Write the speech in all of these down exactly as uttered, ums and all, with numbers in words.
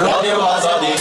رادیو آزادی.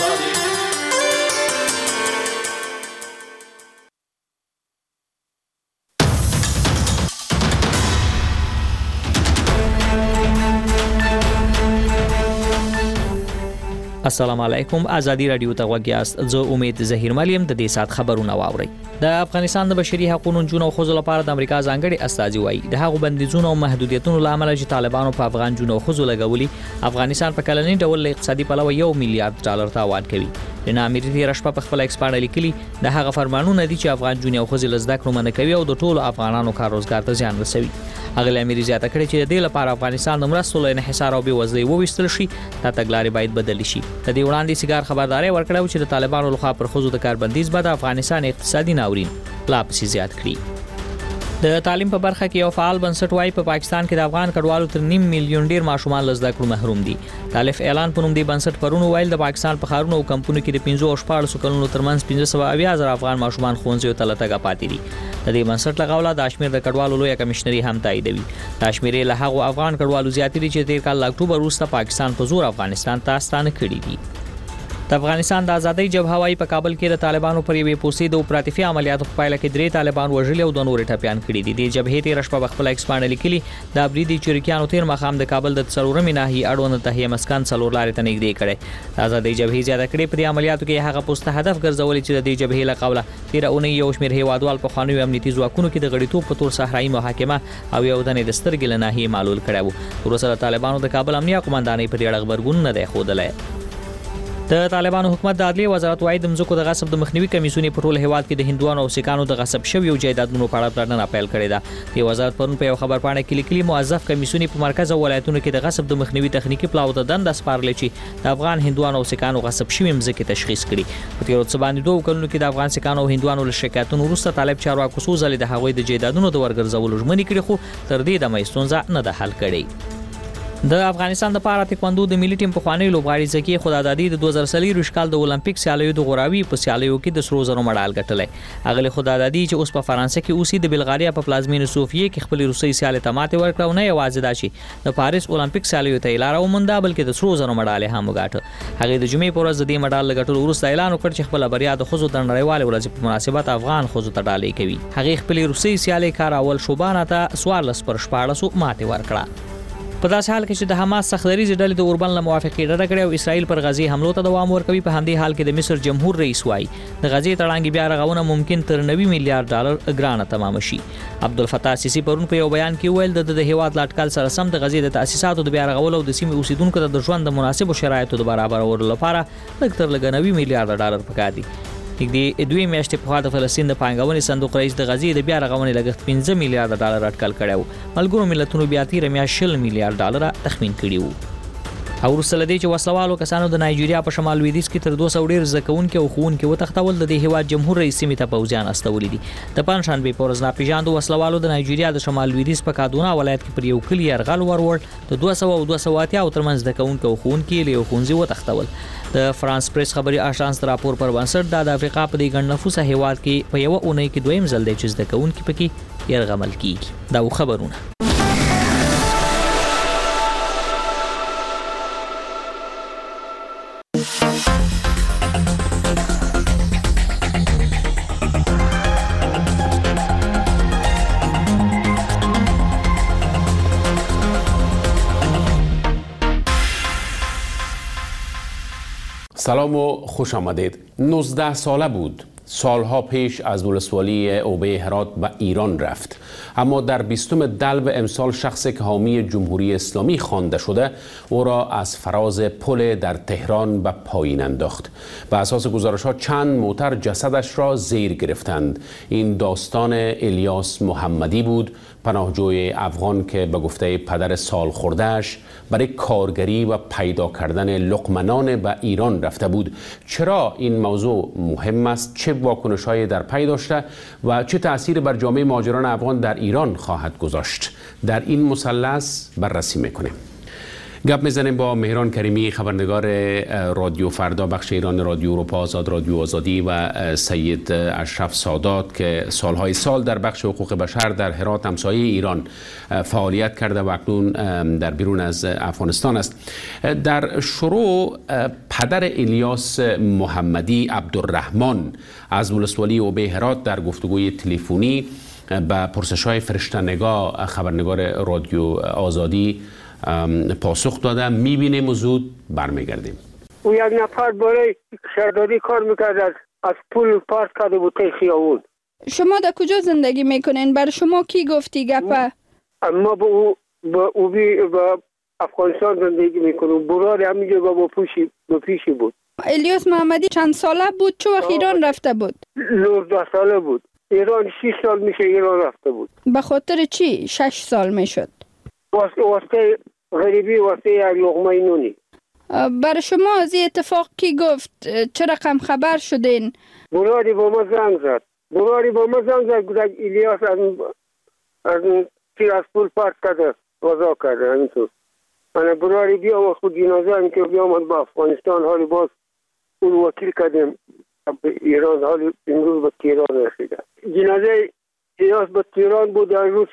السلام علیکم. ازادي رادیو ته وګیاست. زه امید زهیر ملیم د دې سات خبرونه واوري. د افغانستان د بشري حقوقو جنونو خزو لپاره د امریکا ځانګړي استازي وایي د هغو بندیزونو او محدودیتونو لامل چې طالبانو په افغان جنونو خزو لګولي افغانستان په کلنی ډول اقتصادي پلوه یو میلیارډ ډالر تاوان کوي. لنا امریکا رشپه په خپل ایکسپانډ لیکلي د هغه فرمانونه دي چې افغان جنونو خزو لزدا کړو منه کوي او د ټولو افغانانو کار روزګار ته زیان رسوي. اغلی امیر زیاته کړی چې د دې لپاره افغانستان د مرستو له انحصار او بېوزلۍ وویستل شي دا تګلارې باید بدل شي. د دې وړاندې سیګار خبرداري ورکړه چې د طالبانو لخوا پر خزو د کاربندیز بعد افغانستان اقتصادي ناورین لا پسې زیات کړي. د تعلیم په برخه کې یو فعال بنسټ وايي په پاکستان کې د افغان کډوالو تر نیم میلیون ډیر ماشومان لزدا کړو محروم دي. تالیف اعلان په نوم دی بنسټ پرونو ویل د پاکستان په خارونو او کمپونو کې د پنځه او شپږ کلونو ترمنځ پنځه سوه اویا زره افغان ماشومان ښوونځیو ته لټګه پاتې دي. د دې بنسټ لغوله د کشمیر د کډوالو لوی کمشنري هم تاییدوي. کشمیر له هغه افغان کډوالو زیاتې دي چې تیر کال اکتوبر وروسته پاکستان په زور افغانستان ته ستانه کړي دي. د افغانستان د ازادۍ جبهه وايي په کابل کې د طالبانو پر یوې پوسې د اپراتیفي عملیاتو په پایله کې درې طالبان وژلي او د نورو ټپيان کړي دي. د جبهې تیر شپه خپل ایکسپانډ لیکلي د ابریدي چریکیانو تیر مخام د کابل د څلورمې ناحیې اړوند تهیه مسکن څلور لارې ته نږدې کړي. د ازادۍ جبهې زیاته کړې په عملیاتو کې هغه پوسټ هدف ګرځولي چې د جبهې له قوله تیر اونۍ یو شمېر هیوادوال په خوانیو امنیتي ځواکونو کې د غړیتوب په تور صحرایي محاکمه او یو دنې د سترګې له ناحیې معلول کړی وو. وروسته د طالبانو د کابل امنیه قومندانۍ پر اړه خبرګون نه دی ښودلی. د طالبانو حکومت د عدلیې وزارت وايي د مځکو د غصب د مخنیوي کمیسیون په ټول هیواد کې د هندوانو او سیکانو د غصب شویو جایدادونو په اړه پلانونه پیل کړي ده. د وزارت پرون په یو خبر پاڼه کې لیکلي موظف کمیسیون په مرکز او ولایتونو کې د غصب د مخنیوي تخنیکی پلاو د دند سپارل چې د افغان هندوانو او سیکانو غصب شوی مځکې تشخیص کړي. په تیر څه باندې دوه کلونو کې د افغان سیکانو او هندوانو له شکایتونو وروسته طالب چارواکو څو ځلې د هغوی د جایدادونو د ورګرځولو ژمنې کړې خو تر دې دمه ستونزه نه ده حل کړې. د افغانستان د پاره تکواندو د ملي ټیم په خواني لوبغاړي زکی خدادادي د دوه زره څلور کال د اولمپیک سیالیو د غوراوي په سیالیو کې د سرو زرو مډال ګټلې. اغلی خدادادي چې اوس په فرانسه کې اوسي د بلغاریا په پلازمینه سوفیه کې خپل روسي سیالي ته ماته ورکړه نه یوازې دا چې د پاریس اولمپیک سیالیو ته لاره ومنده بلکې د سرو زرو مډال هم وګاټه. هغه د جمعې پر ورځ د مډال ګټلو وروسته اعلان وکړ چې خپل بریا د خزو د نړیوال ورځ په مناسبت افغان خزو ته ډالۍ کوي. هغه خپل روسي سیالي کار اول شوبانه ته سوارلس پر شپاړس ماته ورکړه. په داسې حال کې چې د حماس سختدریزې ډلې د اوربن له موافقې ډډه کړې او اسرائیل پر غزې حملو ته دوام ورکوي، په همدې حال کې د مصر جمهور رئیس وایي د غزې تړانګې بیا رغونه ممکن تر نوي میلیارډ ډالر ګرانه تمام شي. عبدالفتاح سیسی پرون په یو بیان کې ویل د د هیواد لاټکل سره سم د غزې د تاسیساتو د بیا رغولو او د سیمې اوسیدونکو ته د ژوند د مناسبو شرایطو د برابرولو لپاره لږ تر لږه نوي میلیارډ ډالر پکار دي. د دوی میاشتې په خوا د فلسطین د پانګونې صندوق رئیس د غزې د بیا رغونې لګښت پنځه میلیارډ ډالر اټکل کړی و. ملګرو ملتونو بیا تیره میاشت شل میلیارډ ډالر تخمین کړي وو. او وروسته له دې چې وسلوالو کسانو د نایجیریا په شمال لویدیځ کې تر دوه سوه ډېر زده کوونکي او ښوونکي وتښتول، د دې هیواد جمهور رئیس سیمې ته پوځیان استولي دي. د پنجشنبې په ورځ ناپېژاندو وسلوالو د نایجیریا د شمال لویدیځ په کادونا ولایت کې پر یو کلي یرغل ورور د دوه سوه او دوه سوه اتیا ترمنځ زده کوونکي او ښوونکي له یو ښوونځي وتښتول. د فرانس پریس خبري آژانس راپور پر بنسټ د افریقا په دې ګڼ نفوسه هیواد کې په یو اونۍ کې دویم ځل دی چې زده کوونکي پکې یرغمل کیږي. دا خبرونه سلام و خوش آمدید. نوزده ساله بود. سالها پیش از ولسوالی اوبه هرات به ایران رفت، اما در بیستم دلو امسال شخصی که حامی جمهوری اسلامی خوانده شده او را از فراز پل در تهران به پایین انداخت. به اساس گزارش‌ها چند موتر جسدش را زیر گرفتند. این داستان الیاس محمدی بود، پناهجوی افغان که به گفته پدر سالخورده‌اش برای کارگری و پیدا کردن لقمنان به ایران رفته بود. چرا این موضوع مهم است؟ چه واکنش‌هایی در پی داشته و چه تأثیر بر جامعه مهاجران افغان در ایران خواهد گذاشت؟ در این مثلث بررسی می‌کنیم. گپ میزنیم با مهران کریمی، خبرنگار رادیو فردا بخش ایران، رادیو اروپا آزاد، رادیو آزادی و سید اشرف سادات که سالهای سال در بخش حقوق بشر در هرات همسایه ایران فعالیت کرده و اکنون در بیرون از افغانستان است. در شروع پدر الیاس محمدی عبدالرحمن از ولسوالی اوبه هرات در گفتگوی تلفنی به پرسش‌های فرشته‌نگار خبرنگار رادیو آزادی پاسخ داده. میبینیم و زود برمیگردیم. او یک نفر برای شهرداری کار میکرد، از, از پول پارت کرده بود تا خیابون. شما در کجا زندگی میکنین؟ بر شما کی گفتی گپه؟ ما با او با او بی با افغانستان زندگی میکنم. برای همینجا با پیشی با پیشی بود. الیاس محمدی چند ساله بود؟ چه وقت ایران رفته بود؟ نوزده ساله بود. ایران شش سال میشه ایران رفته بود. به خاطر چی شش سال میشد؟ واسه غریبی، واسه یک لقمه نونی. بر شما از این اتفاق کی گفت؟ چه رقم خبر شدین؟ برادری با ما زنگ زد. برادری با ما زنگ زد گفت الیاس از از تیر از پول پارت کرده، وضع کرده. همینطور من برادری بیام و خود جنازه هم که بیام با افغانستان، حالی باز اون وکیل کردیم به ایران، حالی امروز به تهران رسیده. جنازه الیاس به تهران بود. روز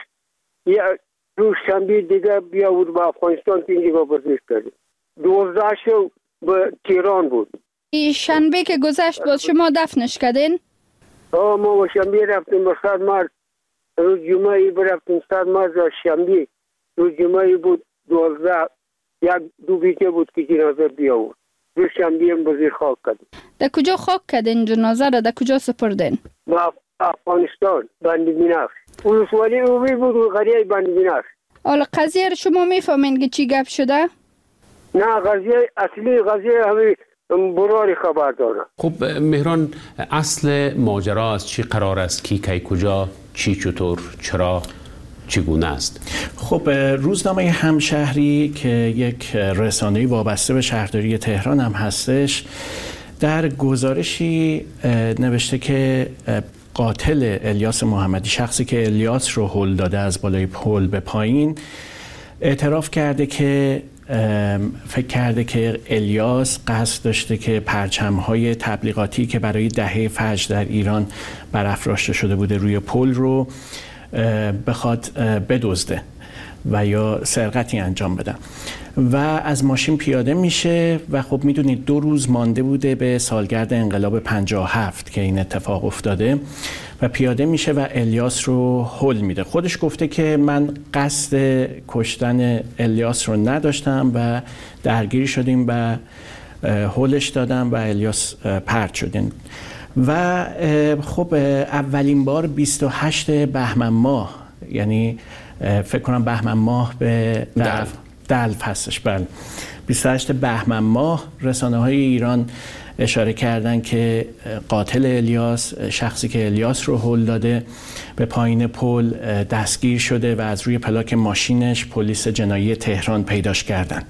روز شنبه دیگه بیا بود به افغانستان که اینجا بازداشت کردیم. دوازده شو به تهران بود. این شنبه که گذشت باز شما دفنش کردین؟ آه ما با شنبه رفتیم به صد مرد. روز جمعه برفتیم صد مرد و شنبه روز جمعه بود دوازده. یک دو بیته بود که جنازه بیا بود. روز شنبه هم بزیر خاک کردیم. در کجا خاک کردین جنازه را؟ در کجا سپردین؟ با افغانستان، بند بینفش. ولسوالی اوبه بود و قریه بند بینفش. حالا قضیه را شما میفهمین که چی گپ شده؟ نه، قضیه اصلی قضیه همین براری خبر داره. خب مهران، اصل ماجرا از چی قرار است؟ کی کی کجا، چی چطور، چرا، چگونه است؟ خب روزنامه همشهری که یک رسانه‌ای وابسته به شهرداری تهران هم هستش، در گزارشی نوشته که قاتل الیاس محمدی، شخصی که الیاس رو هل داده از بالای پل به پایین، اعتراف کرده که فکر کرده که الیاس قصد داشته که پرچم‌های تبلیغاتی که برای دهه فجر در ایران برافراشته شده بوده روی پل رو بخواد بدزده و یا سرقتی انجام بدن و از ماشین پیاده میشه و خب میدونید دو روز مانده بوده به سالگرد انقلاب پنجاه و هفت که این اتفاق افتاده و پیاده میشه و الیاس رو هل میده. خودش گفته که من قصد کشتن الیاس رو نداشتم و درگیری شدیم و هلش دادم و الیاس پرت شدیم. و خب اولین بار بیست و هشت بهمن ماه، یعنی فکر کنم بهمن ماه به دلف دلف هستش، بله، بیست و هشت بهمن ماه رسانه های ایران اشاره کردن که قاتل الیاس، شخصی که الیاس رو هل داده، به پایین پل دستگیر شده و از روی پلاک ماشینش پلیس جنایی تهران پیداش کردن.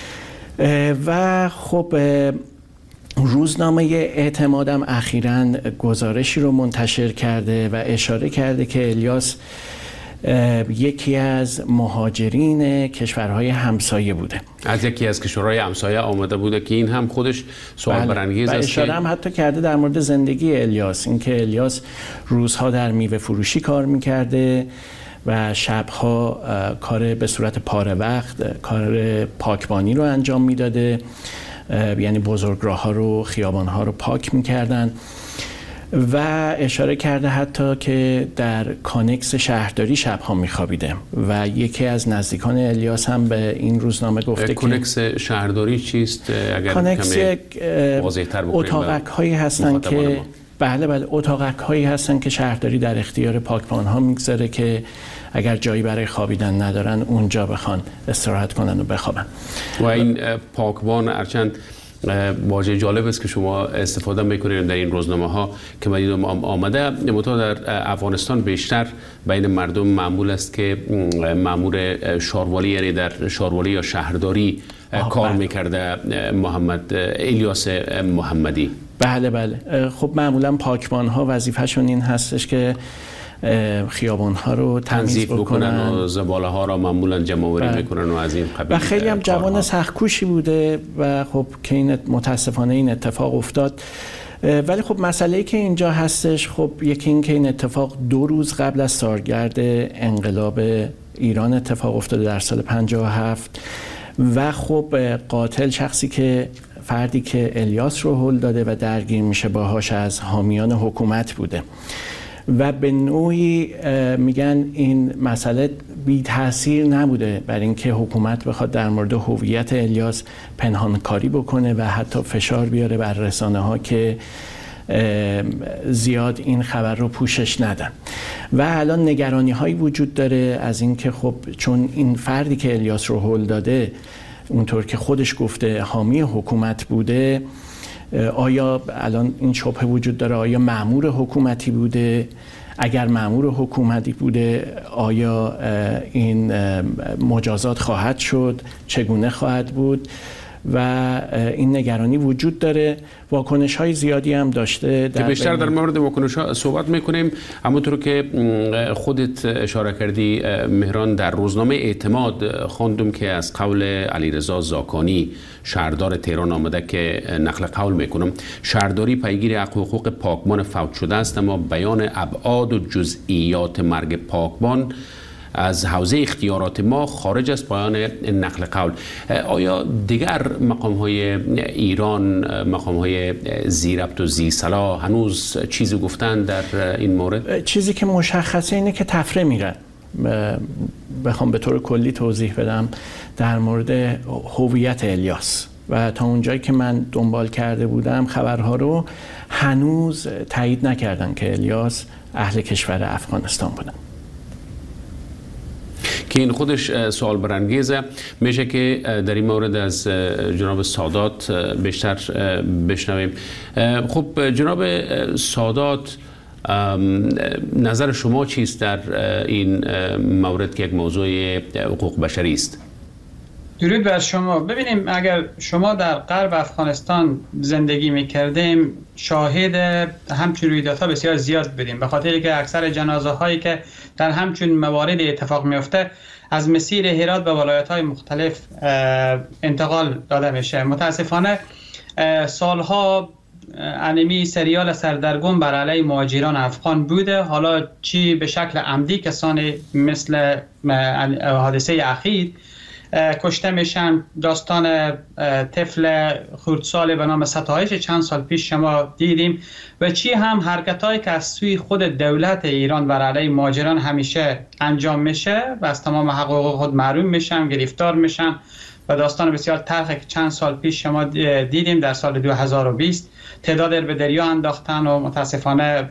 و خب روزنامه اعتمادم اخیراً گزارشی رو منتشر کرده و اشاره کرده که الیاس یکی از مهاجرین کشورهای همسایه بوده. از یکی از کشورهای همسایه آمده بوده که این هم خودش سوال بله. برانگیز است. اشاره هم حتی کرده در مورد زندگی الیاس، اینکه الیاس روزها در میوه فروشی کار میکرده و شبها کار به صورت پاره وقت کار پاکبانی رو انجام میداده، یعنی بزرگراه‌ها رو، خیابان‌ها رو پاک میکردن و اشاره کرده حتی که در کانکس شهرداری شبها میخوابیده و یکی از نزدیکان الیاس هم به این روزنامه گفته که کانکس شهرداری چیست؟ اگر کانکس واضح‌تر بکنیم. اتاقک هایی هستن که بله بله اتاقک هایی هستن که شهرداری در اختیار پاکبان‌ها میگذاره که اگر جایی برای خوابیدن ندارن اونجا بخوان استراحت کنن و بخوابن. و این پاکبان هرچند واژه جالب است که شما استفاده میکنید در این روزنامه ها که من دیدم آمده، متأ در افغانستان بیشتر بین مردم معمول است که مامور شاروالی، یعنی در شاروالی یا شهرداری کار میکرده محمد الیاس محمدی. بله بله. خب معمولا پاکبان ها وظیفه‌شون این هستش که خیابان ها رو تمیز بکنن و زباله ها رو معمولا جمع‌آوری میکنن و از این قبیل. و خیلی هم جوان سخت‌کوشی بوده و خب که این متاسفانه این اتفاق افتاد. ولی خب مسئله‌ای که اینجا هستش، خب یکی این که این اتفاق دو روز قبل از سالگرد انقلاب ایران اتفاق افتاده در سال پنجاه و هفت و خب قاتل شخصی که فردی که الیاس رو هل داده و درگیر میشه باهاش از حامیان حکومت بوده و به نوعی میگن این مسئله بی تأثیر نبوده بر اینکه حکومت بخواد در مورد هویت الیاس پنهانکاری بکنه و حتی فشار بیاره بر رسانه ها که زیاد این خبر رو پوشش ندن. و الان نگرانی هایی وجود داره از اینکه خب چون این فردی که الیاس رو هل داده اونطور که خودش گفته حامی حکومت بوده، آیا الان این شبهه وجود داره آیا مأمور حکومتی بوده؟ اگر مأمور حکومتی بوده آیا این مجازات خواهد شد؟ چگونه خواهد بود؟ و این نگرانی وجود داره. واکنش های زیادی هم داشته. در بیشتر در مورد واکنش ها صحبت میکنیم. همونطور که خودت اشاره کردی مهران، در روزنامه اعتماد خواندم که از قول علیرضا زاکانی شهردار تهران آمده که نقل قول میکنم: شهرداری پیگیر حق و حقوق پاکبان فوت شده است، اما بیان ابعاد و جزئیات مرگ پاکبان از حوزه اختیارات ما خارج از پایان نقل قول. آیا دیگر مقام های ایران، مقام های زیربط و زی صلاح هنوز چیزی گفتن در این مورد؟ چیزی که مشخصه اینه که تفره میرن. بخوام به طور کلی توضیح بدم در مورد هویت الیاس و تا اونجایی که من دنبال کرده بودم خبرها رو هنوز تایید نکردن که الیاس اهل کشور افغانستان بودن، که این خودش سوال برانگیزه. میشه که در این مورد از جناب سادات بیشتر بشنویم. خب جناب سادات، نظر شما چیست در این مورد که یک موضوع حقوق بشری است؟ درود بر شما. ببینیم اگر شما در غرب افغانستان زندگی میکردیم شاهد همچون رویدادها بسیار زیاد بودیم، به خاطر که اکثر جنازه هایی که در همچون موارد اتفاق میفته از مسیر هرات به ولایت های مختلف انتقال داده میشه. متاسفانه سالها انمی سریال سردرگم بر علیه مهاجران افغان بوده، حالا چی به شکل عمدی کسانی مثل حادثه اخیر کشته میشن. داستان طفل خردسال به نام ستایش چند سال پیش شما دیدیم و چی هم حرکتایی که از سوی خود دولت ایران بر علیه مهاجران همیشه انجام میشه و از تمام حقوق خود محروم میشن، گرفتار میشن. و داستان بسیار تلخی که چند سال پیش شما دیدیم در سال دو هزار و بیست تعداد به دریا انداختن و متاسفانه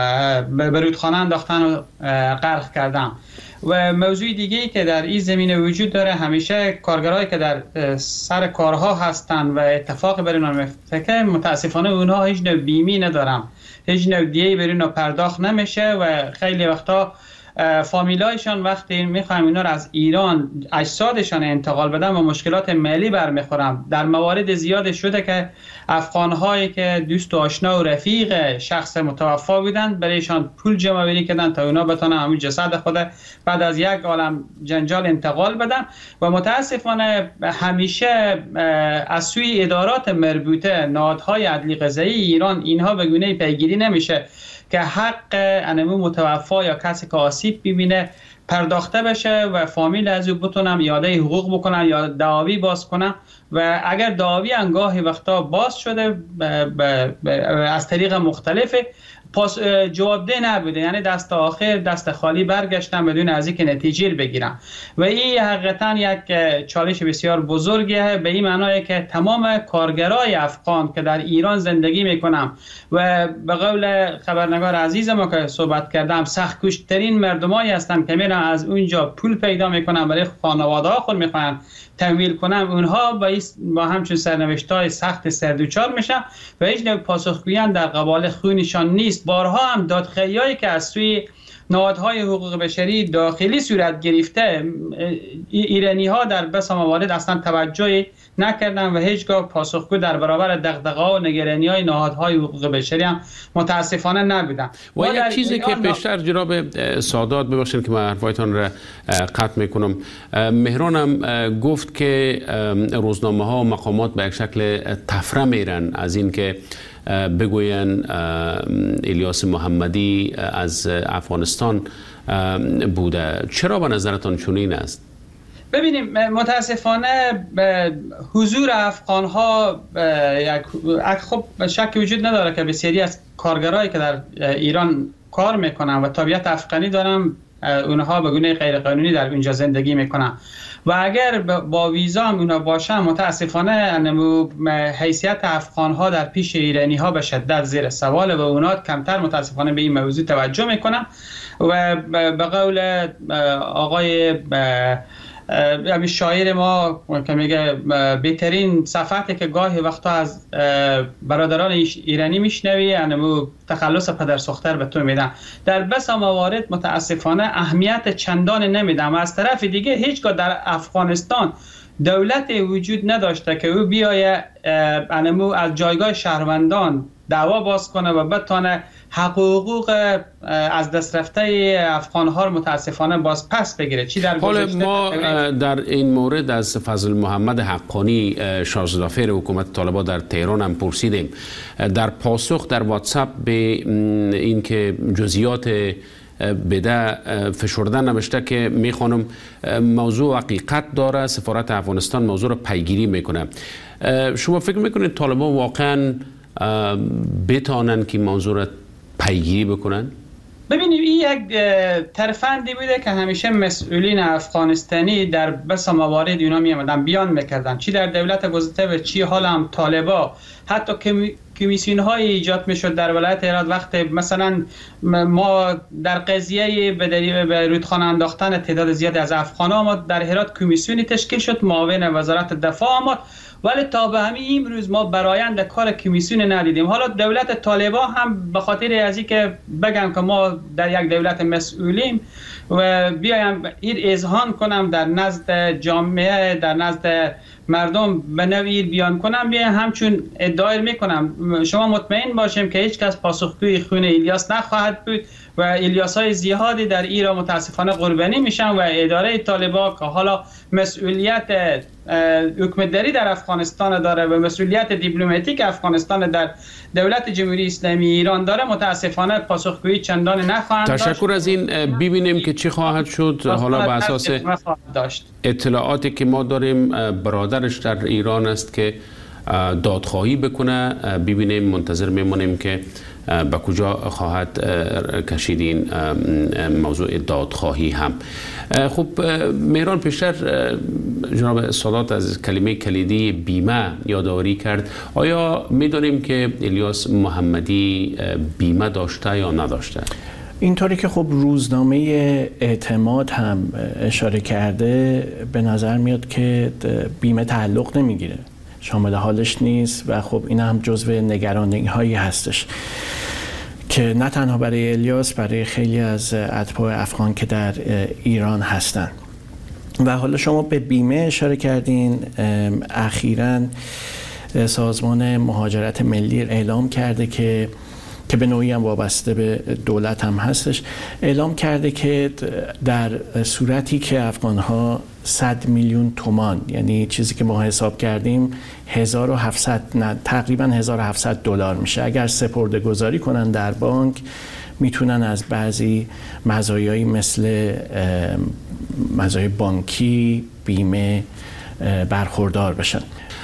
به رودخانه انداختن و غرق کردن. و موضوع دیگه‌ای که در این زمینه وجود داره، همیشه کارگرایی که در سر کارها هستن و اتفاق بر اونها میفته که متاسفانه اونها هیچ نوع بیمی ندارن، هیچ نوع دیه‌ای بر اونها پرداخت نمیشه و خیلی وقتا فامیلایشان وقتی میخوایم اینا رو از ایران اجسادشان انتقال بدن و مشکلات مالی برمیخورن. در موارد زیاد شده که افغان‌هایی که دوست و آشنا و رفیق شخص متوفی بودن برایشان پول جمع آوری کردن تا اونا بتونن همین جسد خود بعد از یک عالم جنجال انتقال بدن. و متاسفانه همیشه از سوی ادارات مربوطه، نهادهای عدلی قضایی ایران، اینها به گونه پیگیری نمیشه که حق انمو متوفی یا کسی که آسیب ببینه پرداخته بشه و فامیل از او بتونن یاده حقوق بکنن یا دعاوی باز کنن. و اگر دعاوی انگاهی وقتا باز شده ب ب ب از طریق مختلف پاس جوابده نبوده، یعنی دست آخر دست خالی برگشتن بدون از اینکه نتیجه بگیرن. و این حقیقتا یک چالش بسیار بزرگیه، به این معنیه که تمام کارگرای افغان که در ایران زندگی میکنن و به قول خبرنگار عزیزم که صحبت کردم سخت کشترین مردمایی هستن که میرن از اونجا پول پیدا میکنن برای خانواده ها خود میخوان تمویل کنن، اونها با, با همچون سرنوشت‌های سخت سردوچار میشن و هیچ نوع پاسخگویی در قبال خونشان نیست. بارها هم دادخواهیایی که از سوی نهادهای حقوق بشری داخلی صورت گرفته، ایرانی ها در بس موارد اصلا توجه نکردن و هیچگاه پاسخگو در برابر دغدغه‌ها و نگرانی‌های نهادهای حقوق بشری هم متاسفانه نبودن. و یک چیزی که پیشتر جناب سادات، ببخشید که من حرفایتان را قطع میکنم، مهران هم گفت که روزنامه ها و مقامات به یک شکل تفره میرن از این که بگوین الیاس محمدی از افغانستان بوده. چرا به نظرتان چنین است؟ ببینیم متاسفانه حضور افغان ها خب شک وجود نداره که بسیاری از کارگرایی که در ایران کار میکنن و تابعیت افغانی دارن، اونها به گونه غیر قانونی در اونجا زندگی میکنن و اگر با ویزا هم اونها باشن، متاسفانه حیثیت افغان ها در پیش ایرانی ها به شدت زیر سوال و اونها کمتر متاسفانه به این موضوع توجه میکنن و به قول آقای یعنی شاعر ما که میگه بهترین صفحاتی که گاهی وقتا از برادران ایرانی میشنوی، یعنی تخلص پدر سوختر به تو میدن. در بس موارد متاسفانه اهمیت چندان نمیدن و از طرف دیگه هیچگاه در افغانستان دولت وجود نداشته که او بیایه یعنی از جایگاه شهروندان دعوا باز کنه و بتونه حقوق از دست رفته افغان ها رو متاسفانه باز پس بگیره. چی در حالا ما در این مورد از فضل محمد حقانی شاهزاده‌فر حکومت طالبان در تهران هم پرسیدیم. در پاسخ در واتساپ به این که جزئیات بده فشرده نوشته که میخوانم موضوع حقیقت داره، سفارت افغانستان موضوع رو پیگیری میکنه. شما فکر میکنید طالبان واقعا بتانن که موضوع رو پیگیری بکنن؟ ببینید این یک ترفندی بوده که همیشه مسئولین افغانستانی در بس موارد اینا می آمدن بیان میکردن، چی در دولت گذشته و چی حالا هم طالبا. حتی کمیسیون های ایجاد میشد در ولایت هرات وقت مثلا ما در قضیه به رودخانه انداختن تعداد زیادی از افغان ها، ما در هرات کمیسیونی تشکیل شد، معاون وزارت دفاع آمد، ولی تا به همین امروز ما برآیند کار کمیسیون ندیدیم. حالا دولت طالبان هم به خاطر از اینکه بگم که ما در یک دولت مسئولیم و بیایم این اذعان کنم در نزد جامعه، در نزد مردم به نوعی بیان کنم، بیایم همچون ادعای میکنم. شما مطمئن باشیم که هیچ کس پاسخگوی خون الیاس نخواهد بود و الیاس های زیادی در ایران متاسفانه قربانی میشن و اداره طالبان که حالا مسئولیت حکومتداری در افغانستان داره و مسئولیت دیپلماتیک افغانستان در دولت جمهوری اسلامی ایران داره، متاسفانه پاسخگویی چندان نخواهند داشت. تشکر از این. ببینیم که چی خواهد شد. حالا به اساس اطلاعاتی که ما داریم برادرش در ایران است که دادخواهی بکنه، ببینیم، منتظر میمونیم که به کجا خواهد کشید این موضوع دادخواهی هم. خب مهران، پیشتر جناب سادات از کلمه کلیدی بیمه یادآوری کرد. آیا میدونیم که الیاس محمدی بیمه داشته یا نداشته؟ اینطوری که خب روزنامه اعتماد هم اشاره کرده، به نظر میاد که بیمه تعلق نمیگیره، شامل حالش نیست و خب این هم جزو نگرانی هایی هستش که نه تنها برای الیاس، برای خیلی از اتباع افغان که در ایران هستن. و حالا شما به بیمه اشاره کردین. اخیراً سازمان مهاجرت ملی اعلام کرده که که به نوعی هم وابسته به دولت هم هستش، اعلام کرده که در صورتی که افغان‌ها صد میلیون تومان، یعنی چیزی که ما حساب کردیم هزار و هفتصد نه تقریبا هزار و هفتصد دلار میشه، اگر سپرده گذاری کنن در بانک میتونن از بعضی مزایایی مثل مزایای بانکی، بیمه برخوردار بشن.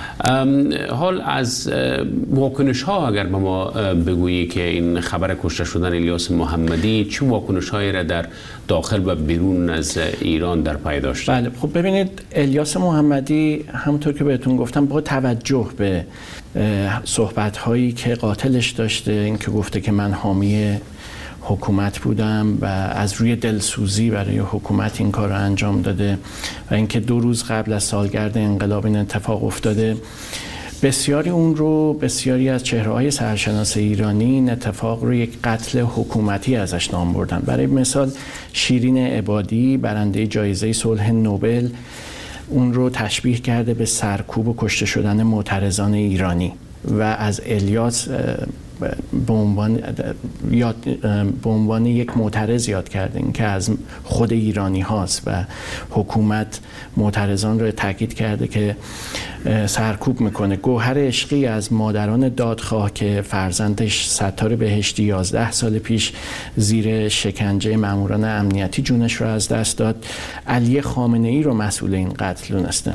حال از واکنش ها اگر به ما بگویی که این خبر کشته شدن الیاس محمدی چه واکنش هایی را در داخل و بیرون از ایران در پی داشته؟ بله، خب ببینید الیاس محمدی همونطور که بهتون گفتم با توجه به صحبت هایی که قاتلش داشته، این که گفته که من حامی حکومت بودم و از روی دلسوزی برای حکومت این کار رو انجام داده و اینکه دو روز قبل از سالگرد انقلاب این اتفاق افتاده، بسیاری اون رو بسیاری از چهره‌های سرشناس ایرانی این اتفاق رو یک قتل حکومتی ازش نام بردن. برای مثال شیرین عبادی برنده جایزه صلح نوبل اون رو تشبیه کرده به سرکوب و کشته شدن معترضان ایرانی و از الیاس به عنوان یاد به عنوان یک معترض یاد کرده، این که از خود ایرانی هاست و حکومت معترضان رو تاکید کرده که سرکوب میکنه. گوهر عشقی از مادران دادخواه که فرزندش ستاره بهشتی یازده سال پیش زیر شکنجه ماموران امنیتی جونش رو از دست داد، علی خامنه ای رو مسئول این قتل دونسته.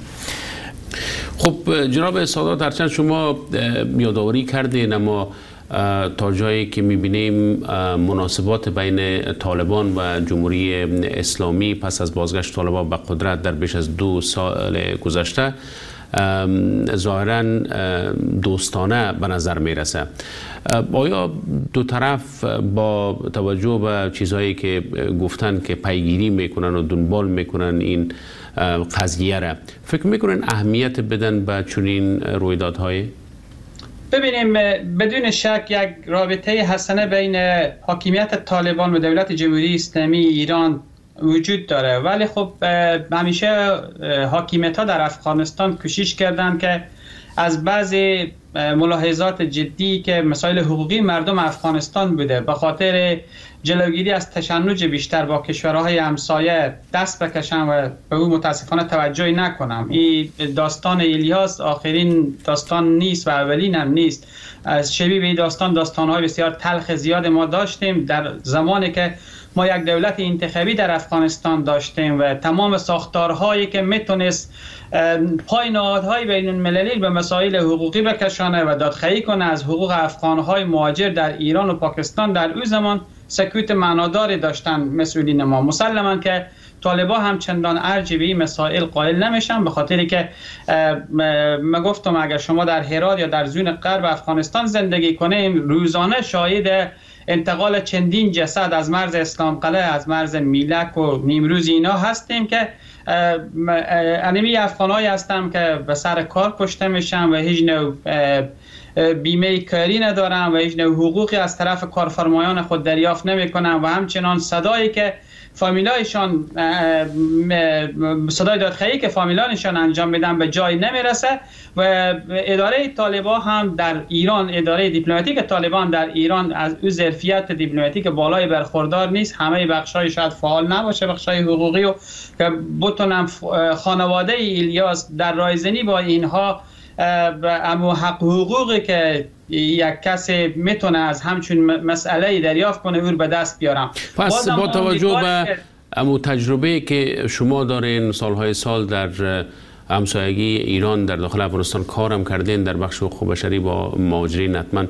خب جناب سادات، هرچند شما یادآوری کردین، اما تا جایی که میبینیم مناسبات بین طالبان و جمهوری اسلامی پس از بازگشت طالبان به قدرت در بیش از دو سال گذشته ظاهراً دوستانه به نظر میرسه. آیا دو طرف با توجه به چیزهایی که گفتن که پیگیری میکنن و دنبال میکنن این قضیه را، فکر میکنن اهمیت بدن به چنین رویدادهایی؟ ببینیم بدون شک یک رابطه حسنه بین حاکمیت طالبان و دولت جمهوری اسلامی ایران وجود داره، ولی خب همیشه حاکمیت ها در افغانستان کوشش کردند که از بعضی ملاحظات جدی که مسائل حقوقی مردم افغانستان بوده به خاطر جلوگیری از تشنج بیشتر با کشورهای همسایه دست بکشن و به او متاسفانه توجهی نکنم. این داستان الیاس آخرین داستان نیست و اولین هم نیست. از شبیه به این داستان داستانهای بسیار تلخ زیاد ما داشتیم در زمانی که ما یک دولت انتخابی در افغانستان داشتیم و تمام ساختارهایی که میتونست پای نهادهای بین المللی به مسائل حقوقی بکشانه و دادخواهی کنه از حقوق افغانهای مهاجر در ایران و پاکستان، در اون زمان سکوت معناداری داشتن مسئولین ما. مسلما که طالبا هم چندان ارجی به این مسائل قائل نمیشن، به خاطری که ما گفتم اگر شما در هرات یا در زون غرب افغانستان زندگی کنیم روزانه شاهد انتقال چندین جسد از مرز اسلام قلعه، از مرز میلک و نیمروز اینا هستیم که انمی افغانایی هستم که به سر کار کشته میشن و هیچ نوع بیمه کاری ندارن و هیچ نوع حقوقی از طرف کارفرمایان خود دریافت نمیکنن و همچنان صدایی که فامیلایشان صدای دادخواهی که فامیلانشان انجام میدن به جای نمیرسه و اداره طالبان هم در ایران، اداره دیپلماتیک طالبان در ایران از او ظرفیت دیپلماتیک بالای برخوردار نیست. همه بخشای شاید فعال نباشه، بخشای حقوقی و که بتونن خانواده الیاس در رایزنی با اینها اما حق حقوقی که یک کسی میتونه از همچون مسئله دریافت کنه اون به دست بیارم. پس با توجه به امو تجربه که شما دارین، سالهای سال در همسایگی ایران در داخل افغانستان کارم کردین، در بخش حقوق بشری با مهاجرین حتما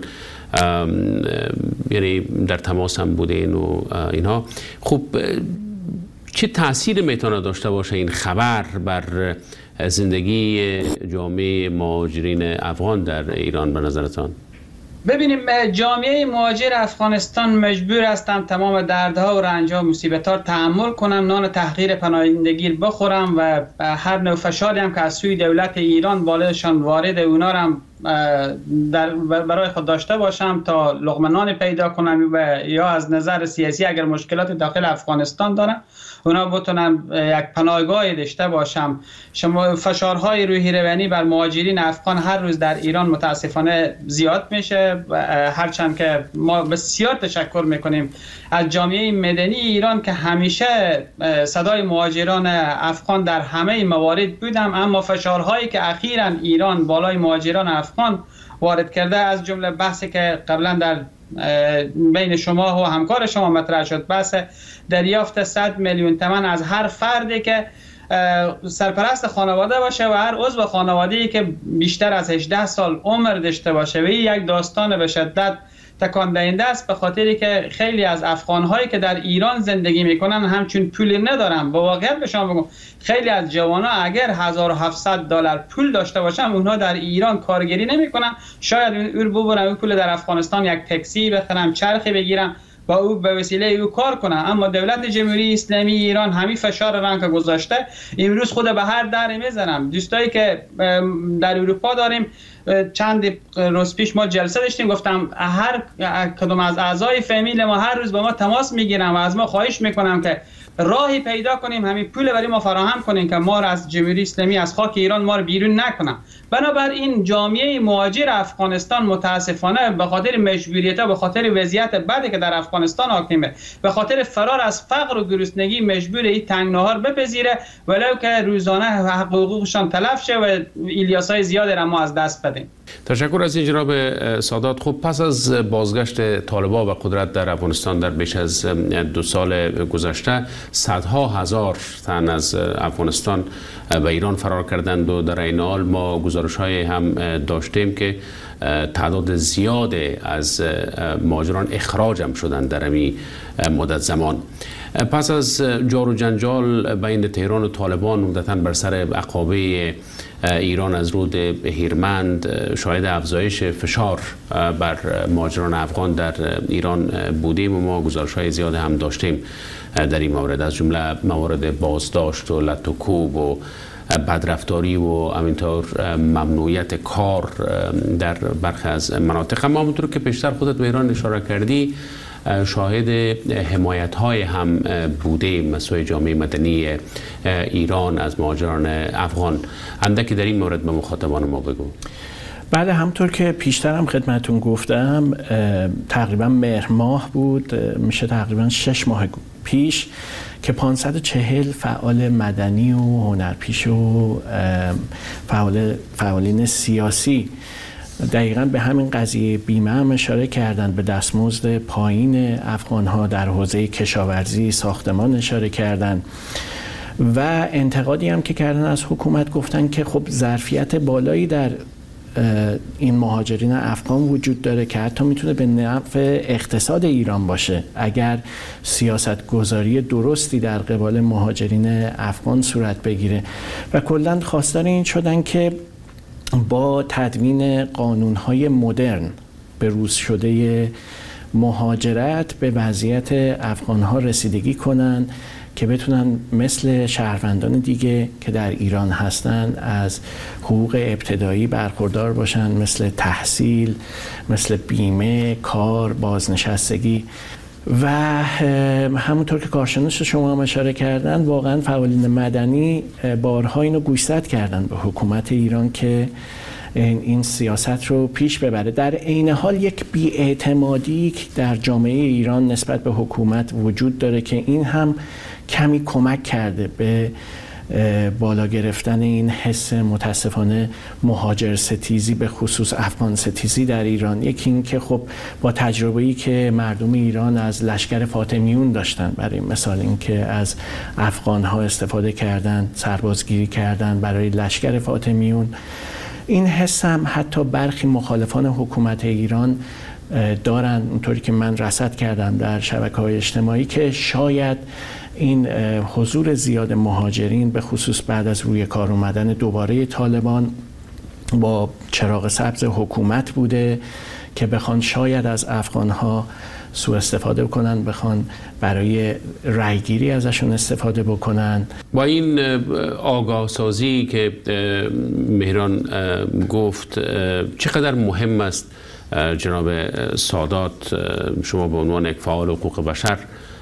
یعنی در تماس هم بودین و اینها، خب چه تأثیر میتونه داشته باشه این خبر بر زندگی جامعه مهاجرین افغان در ایران به نظرتان؟ ببینیم جامعه مهاجر افغانستان مجبور هستند تمام دردها و رنجها و مصیبت‌ها رو تحمل کنن، نان تحقیر پناهندگی بخورن و هر نوع فشاری هم که از سوی دولت ایران بالایشان وارد اونا هم در برای خود داشته باشم تا لقمه نان پیدا کنم و یا از نظر سیاسی اگر مشکلات داخل افغانستان دارن اونا بتونن یک پناهگاه داشته باشم. شما فشارهای روحی روانی بر مهاجرین افغان هر روز در ایران متاسفانه زیاد میشه، هرچند که ما بسیار تشکر میکنیم از جامعه مدنی ایران که همیشه صدای مهاجران افغان در همه موارد بودم، اما فشارهایی که اخیراً ایران بالای مهاجران افغان وارد کرده، از جمله بحثی که قبلا در بین شما و همکار شما مطرح شد، بحث دریافت صد میلیون تومان از هر فردی که سرپرست خانواده باشه و هر عضو خانواده‌ای که بیشتر از هجده سال عمر داشته باشه و این یک داستان به شدت تکان دهنده است، به خاطری که خیلی از افغان‌هایی که در ایران زندگی میکنن همچون پولی ندارن. با واقعیت به شما بگم خیلی از جوان‌ها اگر هزار و هفتصد دلار پول داشته باشن اونها در ایران کارگری نمیکنن، شاید اون ببرن اون پول در افغانستان یک تاکسی بخرن، چرخی بگیرن با او به وسیله او کار کنند. اما دولت جمهوری اسلامی ایران همین فشار رنگ گذاشته، امروز خود به هر در میزنم. دوستایی که در اروپا داریم، چند روز پیش ما جلسه داشتیم، گفتم هر کدوم از اعضای فامیل ما هر روز با ما تماس میگیرن و از ما خواهش میکنم که راهی پیدا کنیم، همین پول برای ما فراهم کنیم که ما را از جمهوری اسلامی، از خاک ایران ما را بیرون نکنن. بنابراین جامعه مهاجر افغانستان متاسفانه به خاطر مجبوریت ها، به خاطر وضعیت بدی که در افغانستان حاکمه، به خاطر فرار از فقر و گرسنگی مجبور این تنگ نهار بپذیره، ولو که روزانه حقوقشان تلف شه و الیاسای زیادی را ما از دست بدیم. تشکر از این جناب سادات. خب پس از بازگشت طالبان و قدرت در افغانستان در بیش از دو سال گذشته، صدها هزار تن از افغانستان به ایران فرار کردند و در این حال ما گزارش های هم داشتیم که تعداد زیاد از مهاجران اخراج هم شدند در این مدت زمان. پس از جار و جنجال بین تهران و طالبان عمدتاً بر سر عقابه ایران از رود هیرمند شاهد افزایش فشار بر مهاجران افغان در ایران بودیم و ما گزارش‌های زیاد هم داشتیم در این مورد، از جمله موارد بازداشت و لط و کوب و بدرفتاری و همینطور ممنوعیت کار در برخی از مناطق. اما همونطور که پیشتر خودت به ایران اشاره کردی، شاهد حمایت های هم بوده مسئول جامعه مدنی ایران از مهاجران افغان. اندکی در این مورد به مخاطبان ما بگو. بله، همطور که پیشتر هم خدمتون گفتم، تقریبا مهر ماه بود، میشه تقریبا شش ماه پیش که پانصد و چهل فعال مدنی و هنرپیشه و فعال فعالین سیاسی دقیقاً به همین قضیه بیمه هم اشاره کردند، به دستمزد پایین افغان‌ها در حوزه کشاورزی، ساختمان اشاره کردند و انتقادی هم که کردن از حکومت، گفتن که خب ظرفیت بالایی در این مهاجرین افغان وجود داره که حتی میتونه به نفع اقتصاد ایران باشه اگر سیاست گذاری درستی در قبال مهاجرین افغان صورت بگیره و کلاً خواستار این شدن که با تدوین قانون‌های مدرن به روز شده مهاجرت به وضعیت افغان‌ها رسیدگی کنن که بتونن مثل شهروندان دیگه که در ایران هستن از حقوق ابتدایی برخوردار باشن، مثل تحصیل، مثل بیمه، کار، بازنشستگی. و همونطور که کارشناس شما هم اشاره کردن، واقعا فعالین مدنی بارها اینو گوشزد کردن به حکومت ایران که این سیاست رو پیش ببره. در عین حال یک بی‌اعتمادی در جامعه ایران نسبت به حکومت وجود داره که این هم کمی کمک کرده به بالا گرفتن این حس متاسفانه مهاجر ستیزی، به خصوص افغان ستیزی در ایران. یکی این که خب با تجربه‌ای که مردم ایران از لشکر فاطمیون داشتن، برای مثال این که از افغان‌ها استفاده کردن، سربازگیری کردن برای لشکر فاطمیون، این حس هم حتی برخی مخالفان حکومت ایران دارن، اونطوری که من رصد کردم در شبکه‌های اجتماعی، که شاید این حضور زیاد مهاجرین به خصوص بعد از روی کار اومدن دوباره طالبان با چراغ سبز حکومت بوده که بخوان شاید از افغان‌ها سوء استفاده بکنن، بخوان برای رایگیری ازشون استفاده بکنن. با این آگاه سازی که مهران گفت، چقدر مهم است جناب سادات، شما به عنوان یک فعال حقوق بشر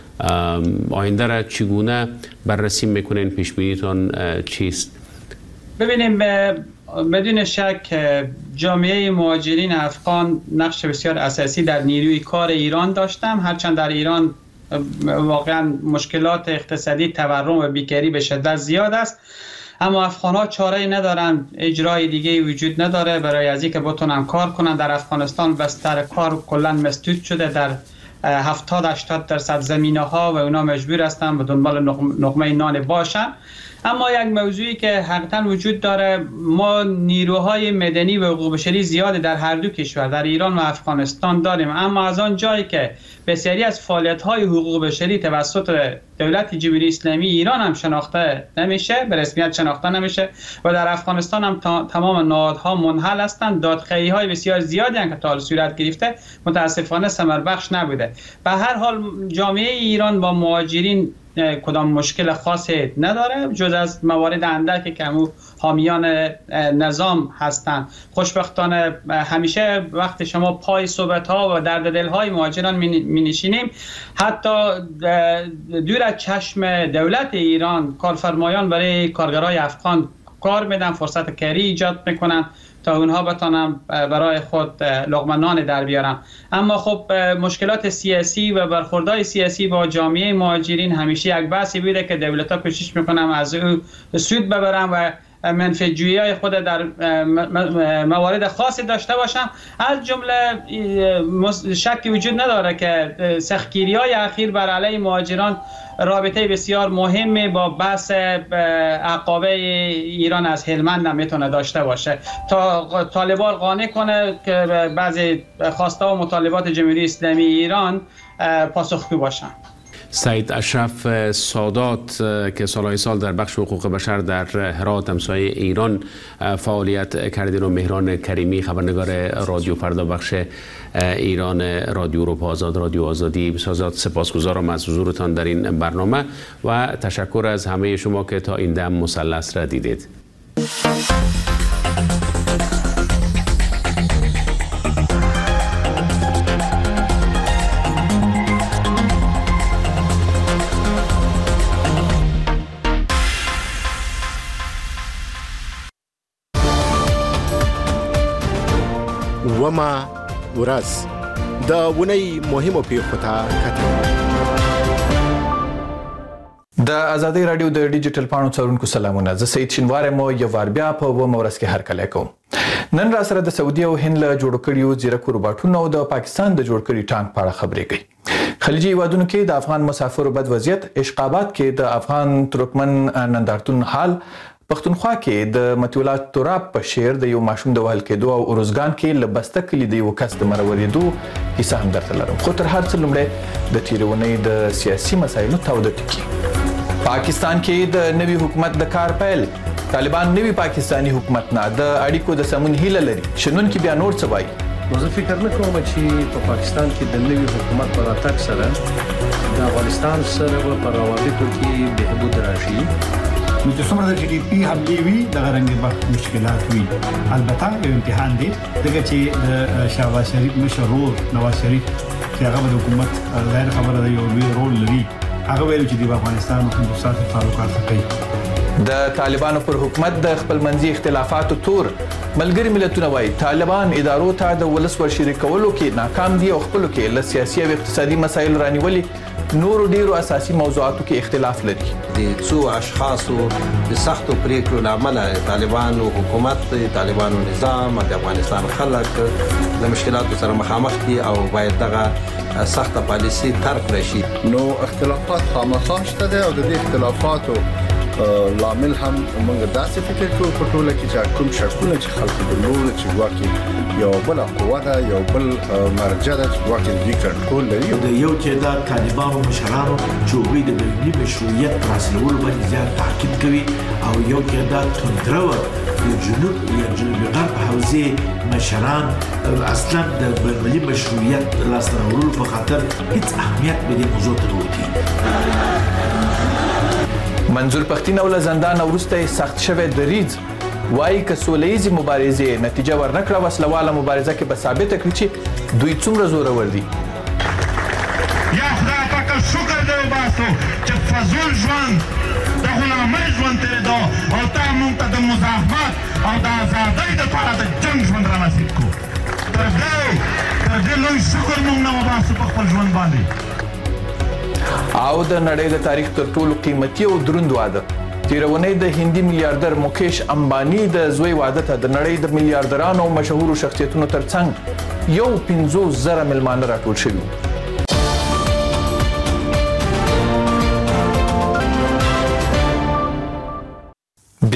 آینده را چگونه بررسی میکنین؟ پیش بینیتون چیست؟ ببینیم، بدون شک جامعه مهاجرین افغان نقش بسیار اساسی در نیروی کار ایران داشتم، هرچند در ایران واقعا مشکلات اقتصادی، تورم و بیکاری به شدت زیاد است، اما افغان‌ها چاره‌ای ندارن، اجرای دیگه وجود نداره برای از اینکه بتونن کار کنن. در افغانستان بستر کار کلا مسدود شده، در هفتاد هشتاد درصد زمینه ها و اونا مجبور هستن به دنبال نقمه نان باشن. اما یک موضوعی که حقیقتا وجود داره، ما نیروهای مدنی و حقوق بشری زیاد در هر دو کشور، در ایران و افغانستان داریم، اما از آن جایی که بسیاری از فعالیت‌های حقوق بشری توسط دولت جمهوری اسلامی ایران هم شناخته نمیشه، به رسمیت شناخته نمیشه و در افغانستان هم تمام نهادها منحل هستند، دادخواهی‌های بسیار زیادی هم که تا حال صورت گرفته متاسفانه ثمر بخش نبوده. به هر حال جامعه ایران با مهاجرین کدام مشکل خاصی نداره جز از موارد اندکی که همون حامیان نظام هستند. خوشبختانه همیشه وقت شما پای صحبت‌ها و درد دل‌های مهاجران می‌نشینیم، حتی دور از چشم دولت ایران کارفرمایان برای کارگرای افغان کار میدن، فرصت کاری ایجاد میکنن تا اونها بتونن برای خود لقمه نان در بیارن. اما خب مشکلات سیاسی و برخوردهای سیاسی با جامعه مهاجرین همیشه یک بحثی بوده که دولت‌ها کوشش میکنن از او سود ببرن و منفعت‌جویی‌های خود در موارد خاصی داشته باشن. از جمله شکی وجود نداره که سختگیری‌های اخیر بر علیه مهاجران رابطه بسیار مهمی با بحث عقابه ایران از هلمند هم میتونه داشته باشه تا طالبان قانع کنه که بعضی خواسته و مطالبات جمهوری اسلامی ایران پاسخگو باشن. سید اشرف سادات که سالهای سال در بخش حقوق بشر در هرات همسایه ایران فعالیت کردین و مهران کریمی خبرنگار رادیو فردا بخش ایران رادیو اروپا آزاد رادیو آزادی بسازات، سپاسگزارم از حضورتان در این برنامه و تشکر از همه شما که تا این دم مثلث را دیدید. وما ورځ د ونی مهمو پیښو ته کتل. د ازادي رادیو د ډیجیټل پاڼو څارونکو سلامونه، زه سید شینوار مو یو وار بیا په ومه ورځ کې هرکلی کوم. نن را سره د سعودي او هند له جوړ کړیو ځیرکو روباټونو او د پاکستان د جوړ کړي ټانک په اړه خبرې کوي. خلیجي هیوادونو کې د افغان مسافرو بد وضعیت، اشقابات کې د افغان ترکمن نندارتون حال، پښتونخوا کې د مطیع الله تراب په شعر د یو ماشوم د وهل کېدو او ارزګان کې له بسته کلي د یو کس د مرورېدو کیسه هم درته لرم. خو تر هر څه لومړی د تېرې اونۍ د سیاسي مسایلو تاوده ټکي. پاکستان کې د نوي حکومت د کار پیل، طالبان نوي پاکستانی حکومت نه د اړیکو د سمون هیله لري. شنونکي بیا نور څه وایي؟ نو زه فکر نه کوم چې په پاکستان کې د نوي حکومت په راتګ سره د افغانستان سره په روابطو کې بهبود راشي. نو چې څومره د جی ډي پی حملې وي دغه رنګ به مشکلات وي. البته یو امتحان دی دغه چې د شهباز شریف مشر ورور نواز شریف چې هغه د حکومت غیر خبره د یو لوی رول لري، هغه ویل چې د افغانستان او هندوستان تعلقات کوي. د طالبانو پر حکومت د خپلمنځي اختلافاتو تور ملګری ملتونه وایي طالبان ادارو ته د ولس ور شریکولو کې ناکام دي او خپلو کې له سیاسي او اقتصادي مسایلو رانیولي نورو ډیرو اساسي موضوعاتو کې اختلاف لري. د څو اشخاصو د سختو پریکړو لامل طالبانو حکومت، طالبانو نظام د افغانستان خلک د مشکلاتو سره مخامخ دي او باید دغه سخته پالیسي ترک راشي. نو اختلافات خامخا شته دي او د دې اختلافاتو لامل هم موږ داسې فکر کوو په ټوله کې چې کوم شکونه چې خلکو درلود چې واکې یو بل قوه ده، یو بل مرجع ده چې واکې دوی کنټرول لري. د یو تعداد طالبانو مشرانو چې هغوی د بهرني مشروعیت په حاصلولو باندې زیات تاکید کوي او یو تعداد توندروه د جنوب یا جنوبي غرب حوزې مشران اصلا د بهرني مشروعیت لاسته راوړلو په خاطر هیڅ اهمیت به دې موضوع ته نه ورکوي. منظور پښتين او له زندان وروسته سخت شوی دریځ وایي که سولهییزې مبارزې نتیجه ورنکړه وسلواله مبارزه کې به ثابته کړي چې دوی څومره زورور دي. یا خدای پاک شکر دې وباسو چې فضول ژوند د غلامۍ ژوند تېرېدو او تا موږ ته د مزاحمت او د ازادۍ دپاره د جنګ ژوند را نصیب کړو. تر دې تر دې لوی شکر موږ نه وباسو په خپل ژوند باندې. او د نړۍ د تاریخ تر ټولو قیمتي او دروند واده تیرونی د هندي میلیارډر مکیش امبانی د زوی واده ته د نړۍ د میلیارډرانو او مشهورو شخصیتونو ترڅنګ یو پنځوس زره مېلمانه راټول شوي.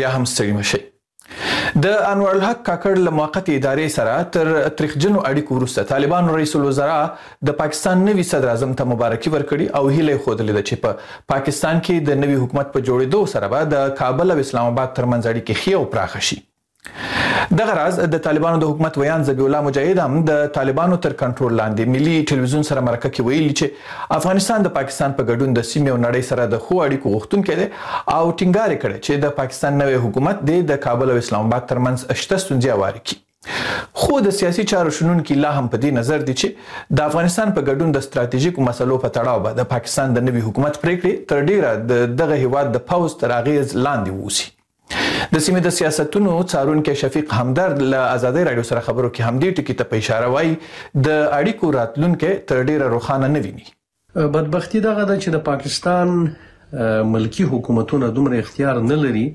بیا هم ستړي مشئ. د انور الحق کاکړ له موقتې ادارې سره تر تاریخجنو اړیکو وروسته طالبانو رئیس الوزرا د پاکستان نوي صدر اعظم ته مبارکي ورکړي او هیله یې ښودلې ده چې په پاکستان کې د نوي حکومت په جوړېدو سره به د کابل او اسلام آباد ترمنځ اړیکې ښې او پراخه شي. دغه راز د طالبانو د حکومت ویان ذبیح الله مجاهد هم د طالبانو تر کنټرول لاندې ملي ټلویزیون سره مرکه کې ویلي چې افغانستان د پاکستان په ګډون د سیمې او نړۍ سره د ښو اړیکو غوښتونکی دی او ټینګار یې کړی چې د پاکستان نوی حکومت د کابل او اسلام آباد ترمنځ شته ستونزې هوارې کړي. خو د سیاسي چارو شنونکي لا هم په دې نظر دي چې د افغانستان په ګډون د ستراتیژیکو مسلو په تړاو به د پاکستان د نوي حکومت پریکړې تر ډیره د دغه هیواد د پوځ تر اغیز لاندې ووسي. د سیمې د سیاستونو څارونکی شفیق همدرد له ازادۍ راډیو سره خبرو کې همدې ټکي ته په اشاره وایي د اړیکو راتلونکی تر ډیره روښانه نه ویني. بدبختی دغه ده چې د پاکستان ملکی حکومتونه دومره اختیار نه لري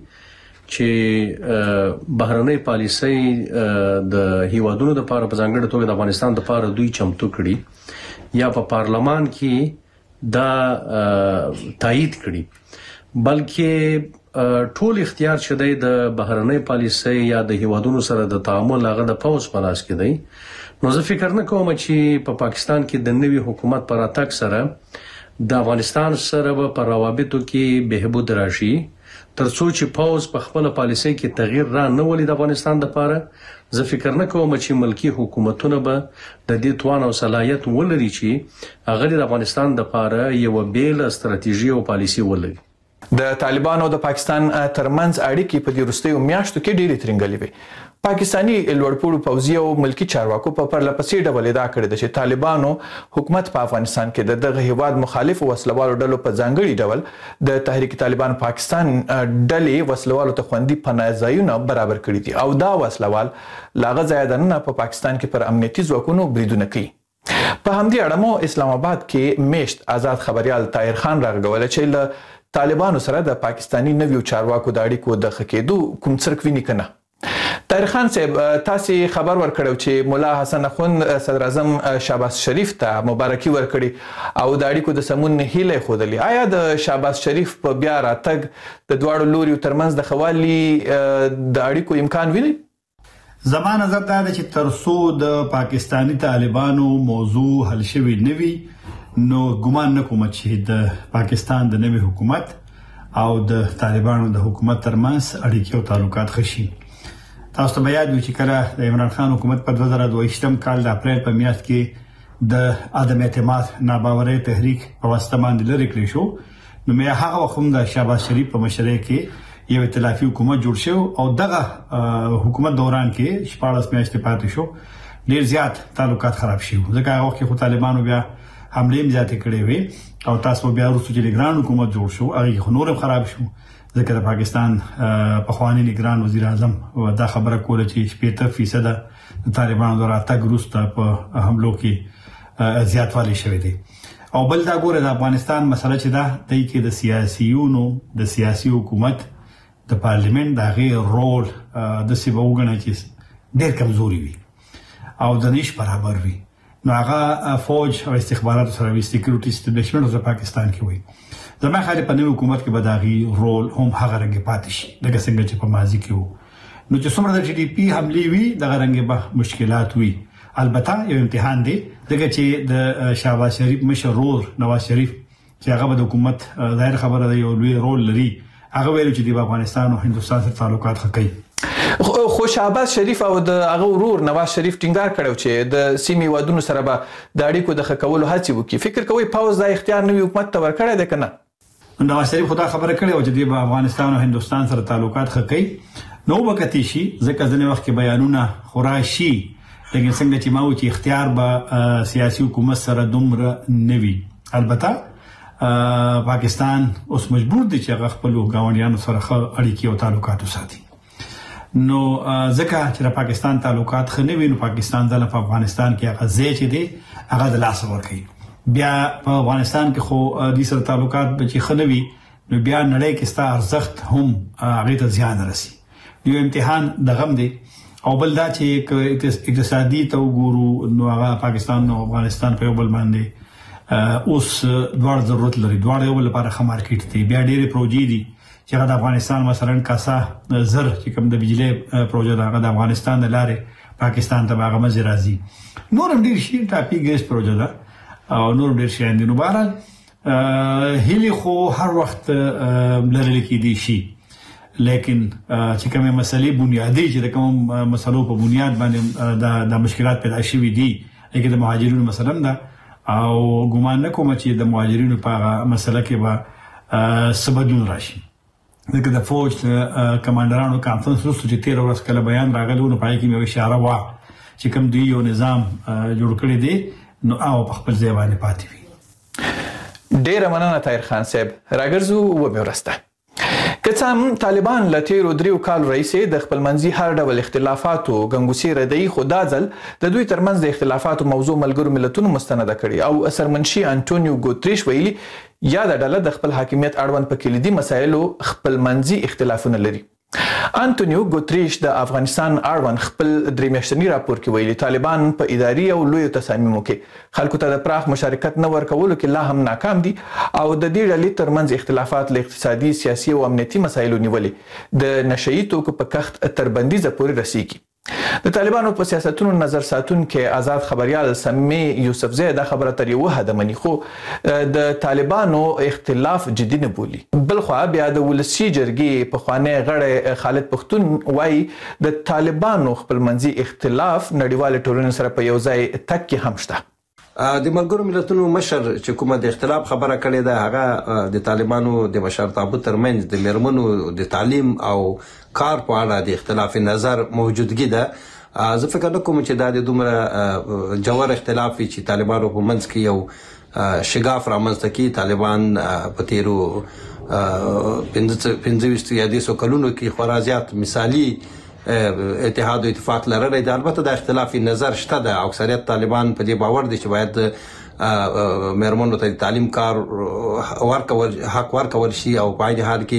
چې بهرنۍ پالیسۍ د هیوادونو لپاره په ځانګړي توګه د افغانستان لپاره دوی چمتو کړي یا په پارلمان کې دا تایید کړي، بلکې ټول اختیار چې دی د بهرنۍ پالیسۍ یا د هیوادونو سره د تعامل هغه د پوځ په لاس کې دی. نو زه فکر نه کوم چې په پاکستان کې د نوي حکومت پر راتګ سره د افغانستان سره به په روابطو کې بهبود راشي، ترڅو چې پوځ په خپل پالیسۍ کې تغییر را نه ولي د افغانستان لپاره. زه فکر نه کوم چې ملکی حکومتونه به د دې توان او صلاحیت ولري چې هغه د افغانستان لپاره یو بیل ستراتیژي او پالیسي ولري. د طالبانو او د پاکستان ترمنځ اړیکې په دې وروستیو میاشتو کې ډېرې ترنګلې وې. پاکستاني لوړپوړو پوځي او ملکی چارواکو په پرلپسې ډول ادعا کړې ده چې طالبانو حکومت په افغانستان کې د دغه هیواد مخالف وسلوالو ډلو په ځانګړي ډول د تحریک طالبان پاکستان ډلې وسلوالو ته خوندي پناه ځایونه برابر کړي دي او دا وسلوال لاغه ځای دننه په پاکستان کې پر امنیتي ځواکونو بریدونه کوي. په همدې اړه مو اسلام آباد کې میشت آزاد خبريال طاهر خان راغوله چې له طالبانو سره د پاکستانی نویو چارواکو د اړیکو د خکېدو کوم څرک ویني کنه. طاهر خان صاحب تاسو خبر ورکړو چې مولا حسن اخوند صدر اعظم شهباز شریف ته مبارکي ورکړي او د اړیکو د سمون هیله خودلی. آیا د شهباز شریف په بیا راتګ د دواړو لوريو ترمنځ د خوالي د اړیکو امکان ویني؟ زما نظر دا دی چې ترڅو د پاکستانی طالبانو موضوع حل شوی نه وي نو ګمان نه کوم چې د پاکستان د نوي حکومت او د طالبانو د حکومت ترمنځ اړیکې او تعلقات خشي. تاسو ته یاد وي چې کله د عمران خان حکومت په دوه زره دوه کال د اپریل په میاشت کې د عدم اعتماد ناباورۍ تحریک په واسطه باندې لري کړی شو، نو مې هغه وخت د شهباز شریف په مشرۍ کې یو ائتلافي حکومت جوړ شو او دغه حکومت دوران کې شپږ میاشتې پاتې شو ډیر زیات تعلقات خراب شي. ځکه هغه وخت خو طالبانو بیا حمله زیاتې کړې وي او تاسو بیا وروسته چې لګران حکومت جوړ شو هغه خو نور خراب شو. ځکه د پاکستان په خواني لګران وزیر اعظم دا خبره کوله چې شپږ فیصد د طالبانو د راتګ وروسته په حملو کې زیاتوالی شوی دی. او بل دا ګوره د افغانستان مسله چې دا د کې د سیاسيونو د سیاسي حکومت د پارلیمنت د غیر رول د سی وګڼه چې ډېر کمزوري وي او د نش برابر وي. نو هغه فوج او استخبارات سره وي سکیورټي اسټابلیشمنت د پاکستان کې وي. زما خاله په نوې حکومت کې به دا غي رول هم هغه رنګ پاتې شي دغه څنګه چې په ماضي کې وو. نو چې څومره د جی ډي پی حملې وي دغه رنګ به مشکلات وي. البته یو امتحان دی دغه چې د شهباز شریف مشرور نواز شریف چې هغه د حکومت ظاهر خبره دی یو لوی رول لري، هغه ویل چې د افغانستان او هندستان سره تعلقات ښه کوي. خو شهباز شریف او د هغه ورور نواز شریف ټینګار کړو چې د سیمې وادونو سره به د اړیکو د ښه کولو هڅې وکړي. فکر کوي پاوز دا اختیار نوي حکومت ته ورکړی دی کنه؟ نواز شریف خدا خبره کړې او چې د افغانستان او هندستان سره تعلقات ښه کوي نو وکتی شي ځکه ځنې وخت کې بیانونه خوراشي، لکه څنګه چې ما و چې اختیار به سیاسي حکومت سره دومره نوي. البته پاکستان اوس مجبور دی چې هغه خپل ګاونډیانو سره ښه اړیکې او تعلقات وساتي. نو ځکه چې د پاکستان تعلقات ښه نه وي نو پاکستان ځله په افغانستان کې هغه ځای چې دی هغه د لاس ورکوي. بیا په افغانستان کې خو د سره تعلقات به چې ښه نه وي نو بیا نړۍ کې ستا ارزښت هم هغې ته زیان رسي. یو امتحان د غم دی. او بل دا چې اقتصادي ته وګورو نو هغه پاکستان او افغانستان په یو بل باندې اوس دواړه ضرورت لري، دواړه یو بل لپاره ښه مارکیټ دی. بیا ډېرې پروژې دي چې د افغانستان مثلا کاسا زر چې کوم د بجلی پروژه د افغانستان د لارې پاکستان ته هغه مزه راځي نور هم ډیر شي ټاپي ګیس پروژه ده او نور ډیر شي اندینو بهرحال هلي خو هر وخت لرل کېدي شي لیکن چې کومه مسلې بنیادی چې کوم مسلو په بنیاد باندې د د مشکلات پیدا شوي دي لکه د مهاجرینو مثلا ده او ګومان نه کوم چې د مهاجرینو په مسله کې به سبدون راشي دغه د فوج کمانډرانو کانفرنس وروسته چې تیر ورځ کله بیان راغلی نو پای کې مې اشاره وا چې کوم دی یو نظام جوړ کړی دی نو او په خپل ځای باندې پاتې وي. ډیره مننه طاهر خان صاحب راګرځو و به ورسته که هم طالبان له تیرو دریو کالو راهیسې د خپلمنځي هر ډول اختلافاتو ګنګوسې ردوي خو دا ځل د دوی ترمنځ د اختلافاتو موضوع ملګرو ملتونو مستنده کړي او سرمنشي انټونیو ګوتریش ویلي یا د ډله د خپل حاکمیت اړوند په کلیدي مسایلو خپلمنځي اختلافونه لري. انټونیو ګوتریش د افغانستان اړوند خپل درې میاشتني راپور کې ویلي طالبان په اداري او لویو تصامیمو کې خلکو ته د پراخ مشارکت نه ورکولو کې لا هم ناکام دي او د دې ډلې ترمنځ اختلافات له اقتصادي سیاسي او امنیتي مسایلو نیولې د نشئی توکو په کښت تر بندیزه پورې رسیږي. د طالبانو په سیاستونو نظر ساتونکي آزاد خبريال سمي یوسفزی دا خبره تر یو حد مني خو د طالبانو اختلاف جدي نه بولي. بلخو بیا د ولسی جرګي په خوانه غړی خالد پختون وای د طالبانو خپلمنځي اختلاف نړیوال ټولنې سره په یو ځای تک کې هم شته. د ملګرو ملتونو مشر چې کومه د اختلاف خبره کړې ده هغه د طالبانو د مشرتابه ترمنځ د میرمنو د تعلیم او کار په اړه د اختلاف نظر موجودګي ده. زه فکر نه کوم چې دا د دومره جوړ اختلاف چې طالبانو په منځ کې یو شګاف رامنځته کی طالبان په تیرو پنځه ویشت یا دیسو کلونو کې خورا زیات مثالی اتحاد او اتفاق لرلې ده. البته د اختلافي نظر شته ده او اکثریت طالبان په دې باور دي چې باید مېرمنو ته تعلیم کار ورکول حق ورکول شي او په دې حال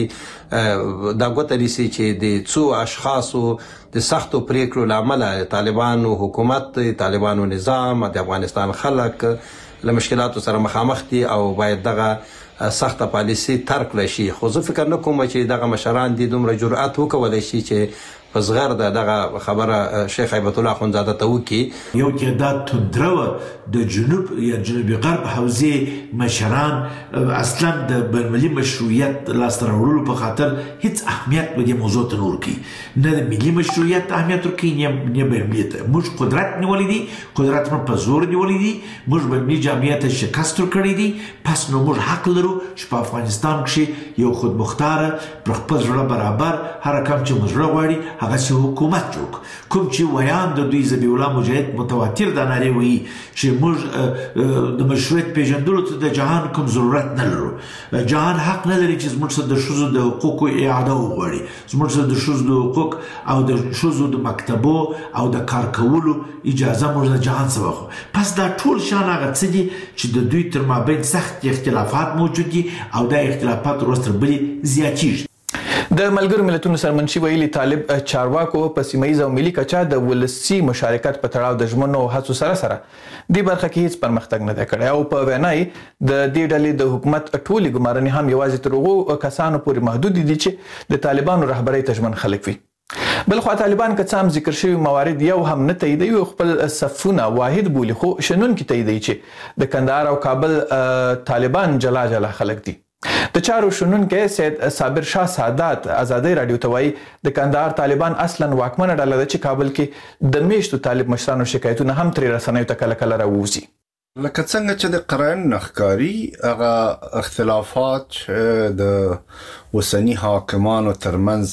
کې دا غوته دي چې د څو اشخاصو د سختو پریکړو لامل طالبانو حکومت طالبانو نظام د افغانستان خلک له مشکلاتو سره مخامخ دي او باید دغه سخته پالیسي ترک لشي. خو زه فکر نه کوم چې دغه مشران دي دومره جرأت وکولای شي چې په صغر د دغه خبره شیخ هیبت الله اخوندزاده ته وکي یو کې دا تندرو د جنوب یا جنوبي غرب حوزې مشران اصلا د بین‌المللي مشروعیت لاسته راوړلو په خاطر هیڅ اهمیت په دې موضوع ته نه ورکوي نه د ملي مشروعیت اهمیت ورکوي نه بین‌المللي ته. موږ قدرت نیولی دی قدرت مو په زور نیولی دی موږ بین‌المللي جامعیت شکست ورکړی دی پس نو موږ حق لرو چې په افغانستان کې یو خودمختار پر خپل ژوند برابر هر کم چې موږ غواړي هغه چې حکومت جوړ کوم چې ویان د دوی ذبیح الله مجاهد متواتر د ناري وی چې موږ د مشروعیت پیژندلو ته د جهان کوم ضرورت نه لرو. جهان حق نه لري چې موږ د شوزو د حقوقو اعاده وغواړي موږ د شوزو د حقوق او د شوزو د مکتبو او د کار کولو اجازه موږ د جهان سره واخو. پس دا ټول شان هغه څه دي چې د دوی تر مابین سخت اختلافات موجود دي او دا اختلافات وروسته بلی زیاتېږي. د ملګرو ملتونو سرمنشي ویلي طالب چارواکو په سیمایي او ملي کچا د ولسی مشارکت په تړاو د ژمنو هڅو سره سره د برخه کې هیڅ پرمختګ نه کړی او په وینای د دې ډلې د حکومت ټولي ګمارنې هم یوازې تر هغو کسانو پورې محدود دي چې د طالبانو رهبرۍ ته ژمن خلک وي. بلخو طالبان که څه هم ذکر شوي موارد یو هم نه تاییدوي خپل صفونه واحد بولي خو شنونکي تاییدوي چې د کندهار او کابل طالبان جلا جلا خلک دي. د چارو شنونکي سید صابر شاه سادات آزادۍ رادیو ته وایي د کندهار طالبان اصلا واکمنه ډله ده چې کابل کې د میشتو طالب مشرانو شکایتونه هم ترې رسنیو ته کله کله راووځي. لکه څنګه چې د قرائن نخکاری هغه اختلافات د وسنی حاکمانو ترمنځ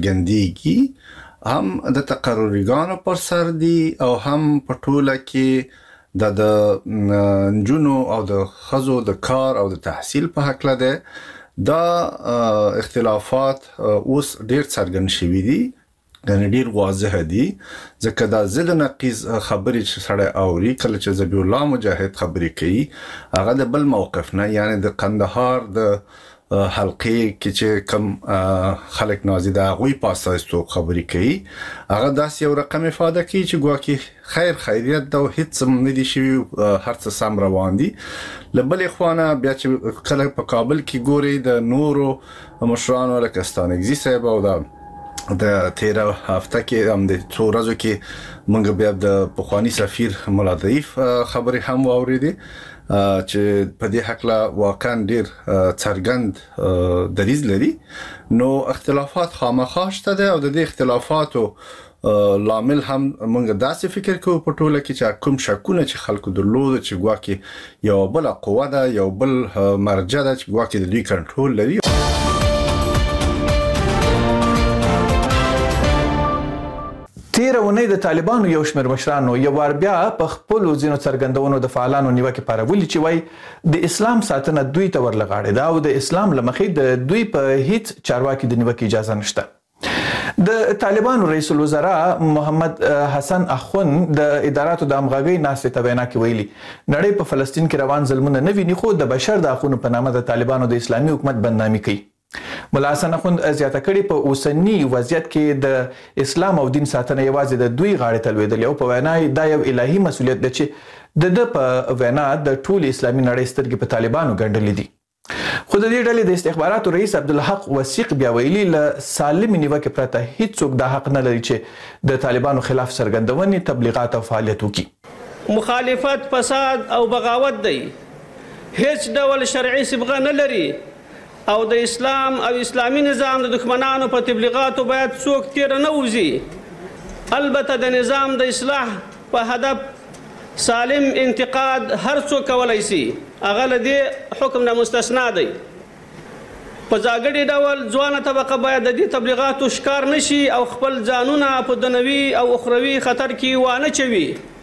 څرګندېږي هم د تقرریګانو پر سر دي او هم په ټوله کې د د نجونو او د خزو د کار او د تحصیل په حق لده دا اختلافات اوس ډیر څرګند شوي دي یعنی ډیر واضح دي ځکه دا ضد نقیض خبرې چې سړی اوري کله چې ذبیح الله مجاهد خبرې کوي هغه د بل موقف نه یعنی د قندهار د حلقې کې چې کم خلک نازي دا غوي پاسایستو خبرې کوي هغه داس یو رقم ifade کوي چې ګواکي خیر خیریت دا هیڅ هم نه دي شي هر څه سم روان دي لبل اخوانه بیا چې کله په کابل کې ګوري د نورو مشرانو لکه ستانګزي صاحب او دا د تیرا هفته کې هم د څو ورځې کې موږ بیا د پخوانی سفیر مولا ضعیف خبرې هم واورېدې چې په دې حق لا واقعا ډیر څرګند دریځ لري نو اختلافات خامخا شته او د دې اختلافاتو لامل هم موږ داسې فکر کوو په ټوله کې چې کوم شکونه چې خلکو درلود چې ګواکي یو بل قوه ده یو بل مرجع ده چې ګواکي د دوی کنټرول لري. تیر ونې د طالبانو یو شمېر مشرانو یو وار بیا په خپل ځینو څرګندونو د فعالانو نیوکه پارولي چې وای د اسلام ساتنه دوی ته ورلغاړي دا او د اسلام لمخې د دوی په هیڅ چارواکي د نیوکه اجازه نشته. د طالبانو رئیس الوزراء محمد حسن اخوند د اداراتو د همغږۍ ناستې ته وینا کې ویلي نړۍ په فلسطین کې روان ظلمونه نه ویني خو د بشر د حقوقو په نامه د طالبانو د اسلامي حکومت بدنامي کوي. مولا حسن اخوند زیاته کړي په اوسنی وضعیت کې د اسلام او دین ساتنه یوازې د دوی غاړې ته لویدلې او په وینا دا یو الهي مسؤلیت دی چې د د په وینا د ټول اسلامي نړۍ سترګې په طالبانو ګنډلې دي. خو د دې ډلې د استخباراتو رئیس عبدالحق وثیق بیا ویلي له سالم نیوکې پرته هیڅوک دا حق نه لري چې د طالبانو خلاف څرګندونې تبلیغات او فعالیت وکړي. مخالفت فساد او بغاوت دی هیڅ ډول شرعي صبغه نه لري او د اسلام او اسلامي نظام د دښمنانو په تبلیغاتو باید څوک تیر نه وځي. البته د نظام د اصلاح په هدف سالم انتقاد هر څوک کولای شي هغه له دې حکم نه مستثنا دی. په ځانګړي ډول ځوانه طبقه باید د دې تبلیغاتو ښکار نشي او خپل ځانونه په دنیوي او اخروي خطر کې وانه چوي.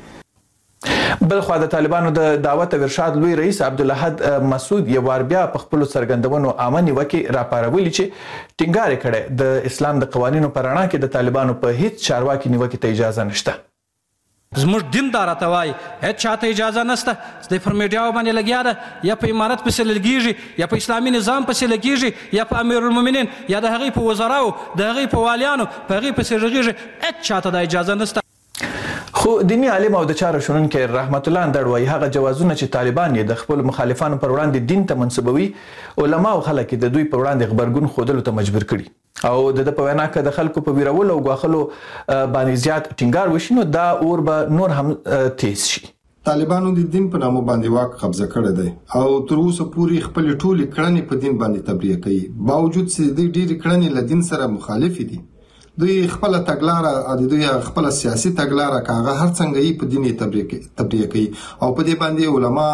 بلخوا د طالبانو د دعوت ارشاد لوی رئیس عبدالاحد مسعود یو وار بیا په خپل څرګندونو عامه نیوکې راپاروي چې ټینګار کړي د اسلام د قوانینو په رڼا کې د طالبانو په هیڅ چارواکي نیوکې ته اجازه نشته. زموږ دین دا راته وایي هیڅ چاته اجازه نشته چې پر میډیا باندې لګیا ده یا په امارت پسې لګیږي یا په اسلامي نظام پسې لګیږي یا په امیرالمؤمنین یا د هغې په وزراو د هغې په والیانو په هغې پسې رغیږي هیڅ چاته دا اجازه نشته. خو دینی عالم او د چارو شنونکي رحمت الله اندړ وایي هغه جوازونه چې طالبان یې د خپل مخالفانو پر وړاندې دین ته منسوبوي علما او خلک د دوی پر وړاندې خبرګون ښودلو ته مجبور کړي او د په وینا کې د خلکو په ویرولو او غوښلو باندې زیات ټینګار وشي نو دا اور به نور هم تیز شي. طالبانو د دین په نامه باندې واک قبضه کړی دی او تر اوسه پورې خپل ټولې کړنې په دین باندې تبلیغ کوي باوجود چې دوی ډېرې کړنې له دین سره مخالف دي. دوی خپل تګلاره د دوی خپل سیاسي تګلاره کاغه هر څنګه یې په دیني تبلیغ کوي او په دې باندې علما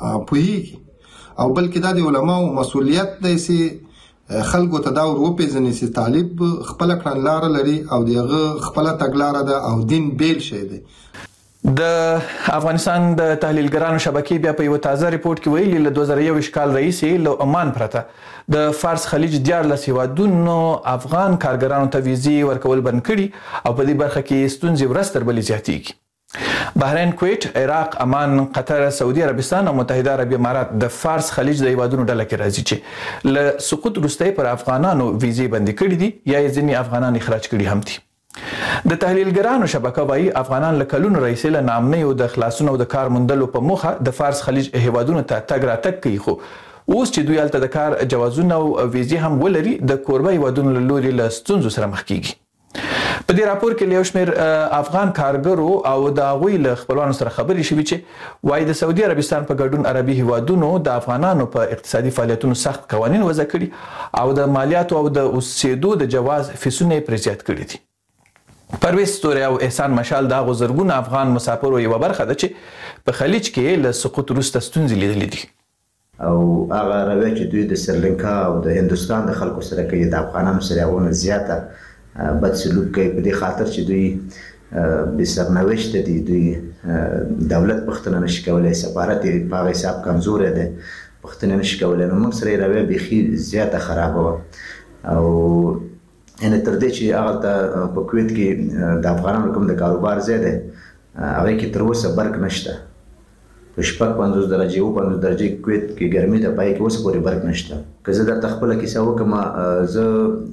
پوهیږي او بلکې دا د علماو مسؤلیت دی چې خلکو ته دا ور وپېژني چې طالب خپل کړنلاره لري او دغه خپل تګلاره ده او دین بیل شي دی. د افغانستان د تحلیلګرانو شبکې بیا په یو تازه ریپورت کې ویلي له دوه زره یوویشت کال راهیسې له عمان پرته د فارس خلیج دیارلس هیوادونو افغان کارګرانو ته ویزې ورکول بند کړي او په دې برخه کې ستونزې ورځ تر بلې زیاتېږي. بحرین، کویټ، عراق، عمان، قطر، سعودي عربستان او متحده عربي امارات د فارس خلیج د هیوادونو ډله کې راځي چې له سقوط وروسته پر افغانانو ویزې بندي کړي دي یا یې ځینې افغانان اخراج کړي هم دي. د تحلیلګرانو شبکه وايي افغانان له کلونو راهیسې له ناامنۍ او د خلاصون او د کار موندلو په موخه د فارس خلیج هیوادونو ته تګ راتګ کوي خو اوس چې دوی هلته د کار جوازونه او ویزې هم ولري د کوربه هیوادونو له لوري له ستونزو سره مخ کیږي. په دې راپور کې له یو شمېر افغان کارګرو او د هغوی له خپلوانو سره خبرې شوي چې وایي د سعودي عربستان په ګډون عربي هیوادونو د افغانانو په اقتصادي فعالیتونو سخت قوانین وضع کړي او د مالیاتو او د اوسېدو د جواز فیسونه یې پرې زیات کړي دي. پرویز ستوري او احسان مشال د هغو زرګونه افغان مسافرو یوه برخه ده چې په خلیج کې له سقوط وروسته ستونزې لیدلې دي. او هغه رویه چې دوی د سریلانکا او د هندوستان د خلکو سره کوي د افغانانو سره هغونه زیاته بد سلوک کوي په دې خاطر چې دوی بې سرنوشته دي. دوی دولت پوښتنه نشي کولی، سفارت یې په هغه حساب کمزوری دی، پوښتنه نشي کولی. نو موږ سره یې رویه بیخي زیاته خرابه وه او یعنې تر دې چې هغلته په کویت کې د افغانانو کوم د کاروبار ځای دی هغې کې تر اوسه برق نشته. شپږ پنځوس درجې او پنځوس درجې کویت کې ګرمي ده، پای کې اوس پورې برق نشته. که زه درته خپله کیسه وکړم، زه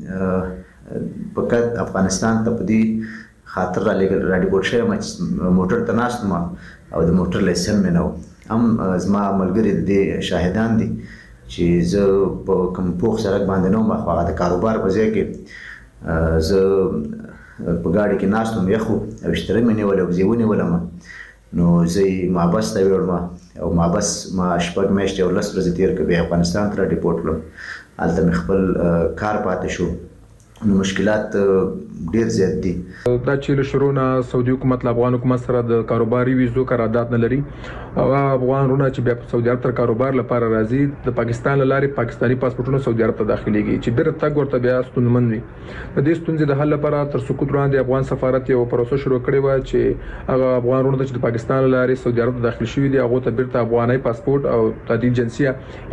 فقط افغانستان ته په دې خاطر راډیپورټ شوی یم چې موټر ته ناست وم او د موټر لایسنس مې نه و. هم زما ملګري د دې شاهدان دي چې زه په کوم پوخ سړک باندې نه وم، خو هغه د کاروبار په ځای کې زه په ګاډي کې ناست وم، یخ و او اشترۍ مې نیولې او زه یې ونیولم. نو زه یې محبس ته یوړم او محبس ما شپږ میاشتې او لس ورځې تېر کړې، بیا افغانستان ته راډیپورټ کړم. هلته مې خپل کار پاتې شو. نو مشکلات ډیر زیات دي. دا چې له شروع نه سعودي حکومت له افغان حکومت سره د کاروباري ویزو قرارداد نه لري او افغان رونه چې بیا په سعودي عرب تر کاروبار لپاره راځي د پاکستان له لارې پاکستاني پاسپورتونو سعودي عرب ته داخليږي چې ډېر تګ ورته بیا ستونزمن وي. د دې ستونزې د حل لپاره تر سقوط وړاندې افغان سفارت یو پروسه شروع کړې و چې هغه افغان رونه چې د پاکستان له لارې سعودي عرب ته داخل شوي دي هغه ته بیرته افغاني پاسپورت او تجدید جنسیه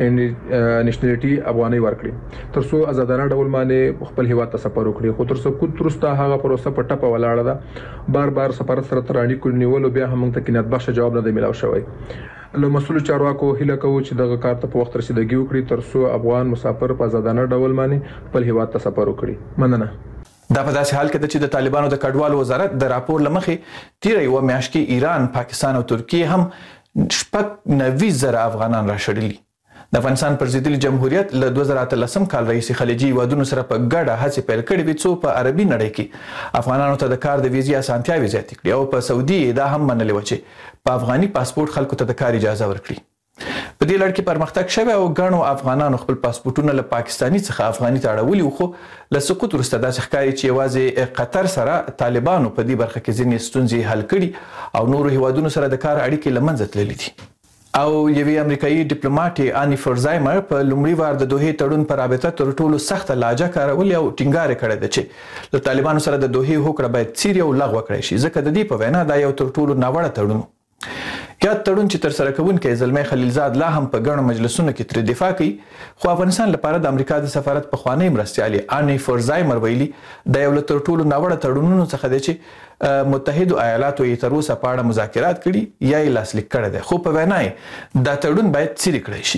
نېشنلټي افغاني ورکړي تر څو آزادانه ډول باندې خپل هیواد ته سفر وکړي. خو تر سقوط وروسته هغه پروسه په ټپه ولاړه ده. بار بار سفارت سره تر اړیکو نیولو بیا هم موږ ته قناعت بخش جواب نه دی ملاو شوی. له مسؤل چارواکو هیله کوو چې دغه کار ته په وخت رسیدګي وکړي تر څو افغان مسافر په آزادانه ډول باندې خپل هیواد ته سفر وکړي. مننه. دا په داسې حال کې ده چې د طالبانو د کډوالو وزارت د راپور لمخې تیره یوه میاشت کې ایران، پاکستان او ترکیه هم شپږ نوي زره افغانان راشړلي. د افغانستان پر ضد جمهوریت له دوه زره اتلسم کال راهیسې خلیجي هیوادونو سره په ګډه هڅې پیل کړې وې څو په عربي نړۍ کې افغانانو ته د کار د ویزې اسانتیاوې زیاتې کړي او په سعودي دا هم منلې وه چې په افغاني پاسپورت خلکو ته د کار اجازه ورکړي. په دې لړ کې پرمختګ شوی او ګڼو افغانانو خپل پاسپورتونه له پاکستاني څخه افغاني ته اړولي وو. خو له سقوط وروسته داسې ښکاري چې یوازې قطر سره طالبانو په دې برخه کې ځینې ستونزې حل کړي او نورو هیوادونو سره د کار اړیکې له منځه تللي دي. او یوې امریکایي ډیپلوماټې آني فرزایمر په لومړي وار د دوحې تړون په رابطه تر ټولو سخته لهجه کارولې او ټینګار کړی ده چې له طالبانو سره د دوحې هوکړه باید څیرې او لغوه کړی شي، ځکه د دې په وینا دا یو تر ټولو ناوړه تړون و. یاد تړون چې ترسره کوونکی زلمی خلیلزاد لا هم په ګڼو مجلسونو کې ترې دفاع کوي، خو افغانستان لپاره د امریکا د سفارت پخوانی مرستیالې آني فرزایمر ویلي دا یو له تر ټولو ناوړه تړونونو څخه دی چې متحدو ایالاتو یې تر اوسه په اړه مذاکرات کړي یا یې لاسلیک کړی دی، خو په وینا یې دا تړون باید څیرې کړی شي.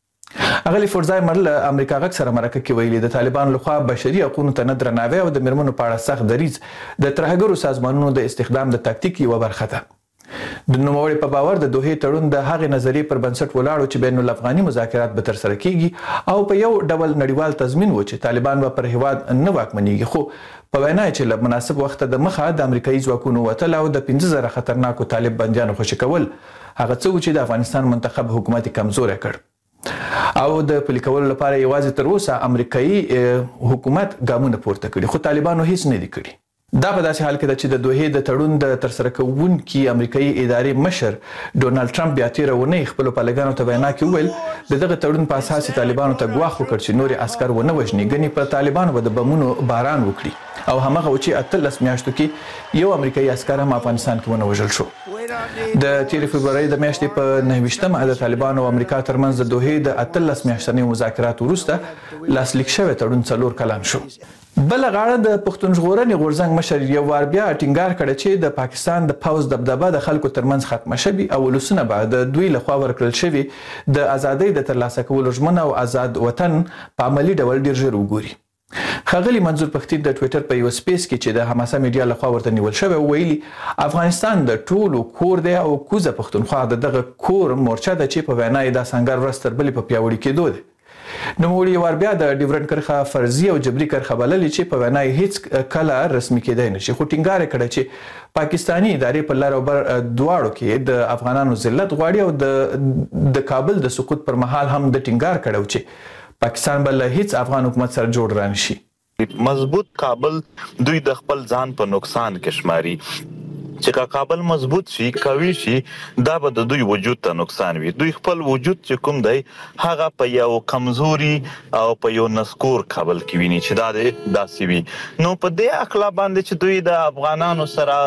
اغلی فرزایمر له امریکا غږ سره مرکه کې ویلي د طالبانو لخوا بشري حقوقو ته نه درناوی او د میرمنو په اړه سخت دریځ د ترهګرو سازمانونو د استخدام د تاکتیک یوه برخه ده. د نوموړي په باور د دوحې تړون د هغې نظریې پر بنسټ ولاړ چې بین الافغاني مذاکرات به ترسره کیږي او په یو ډول نړیوال تضمین و چې طالبان به پر هیواد نه واکمنېږي، خو په وینا چې له مناسب وخته د مخه د امریکایي ځواکونو وتل او د پنځه زره خطرناکو طالب بندیانو خوشي کول هغه څه و چې د افغانستان منتخب حکومت کمزوری کړ او د پلي کولو لپاره یوازې تر اوسه امریکایي حکومت ګامونه پورته کړي، خو طالبانو هیڅ نه دي کړي. دا په داسې حال کې ده چې د دوحې د تړون د ترسره کوونکي امریکایي ادارې مشر ډونالډ ټرمپ بیا تېره اونۍ خپلو پلګانو ته وینا کې وویل د دغه تړون په اساس طالبانو ته ګواښ وکړ چې نورې عسکر ونه وژني، ګنې په طالبانو به د بمونو باران وکړي او همغه و چې اتلس میاشتو کې یو امریکایي عسکر هم افغانستان کې ونه وژل شو. د تېرې فبرورۍ د میاشتې په نهه ویشتمه د طالبانو او امریکا ترمنځ د دوحې د اتلس میاشتنیو مذاکراتو وروسته لاسلیک شوی تړون څلور کلن شو. بله غاړه د پښتون ژغورنې غورځنګ مشر یو وار بیا ټینګار کړی چې د پاکستان د پوځ دبدبه د خلکو ترمنځ ختمه شوي او ولسونه به د دوی لخوا ورکړل شوي د ازادۍ د ترلاسه کولو ژمنه او آزاد وطن په عملي ډول ډیر ژر وګوري. ښاغلي منظور پښتين د ټویټر په یو سپیس کې چې د حماسه میډیا لخوا ورته نیول شوی ویلي افغانستان د ټولو کور دی او کوزه پښتونخوا د دغه کور مورچه ده چې په وینا یې دا سنګر ورځ تر بلې په پیاوړي کېدو دی. نوموړي یو وار بیا د ډیورنډ کرښه فرضي او جبري کرښه بللې چې په وینا یې هیڅ کله رسمي کېدای نه شي، خو ټینګار یې کړی چې پاکستاني ادارې په لر او بر دواړو کې د افغانانو ذلت غواړي او د کابل د سقوط پر مهال هم د ټینګار کړی چې پاکستان به له هیڅ افغان حکومت سره جوړ رانشي. مضبوط کابل دوی د خپل ځان په نقصان کې شماري چې کابل مضبوط شي قوي شي دا به د دوی وجود ته نقصان وي. دوی خپل وجود چې کوم دی هغه په یو کمزوري او په یو نسکور کابل کې ویني چې دا داسې وي. نو په دې اخلا باندې چې دوی د افغانانو سره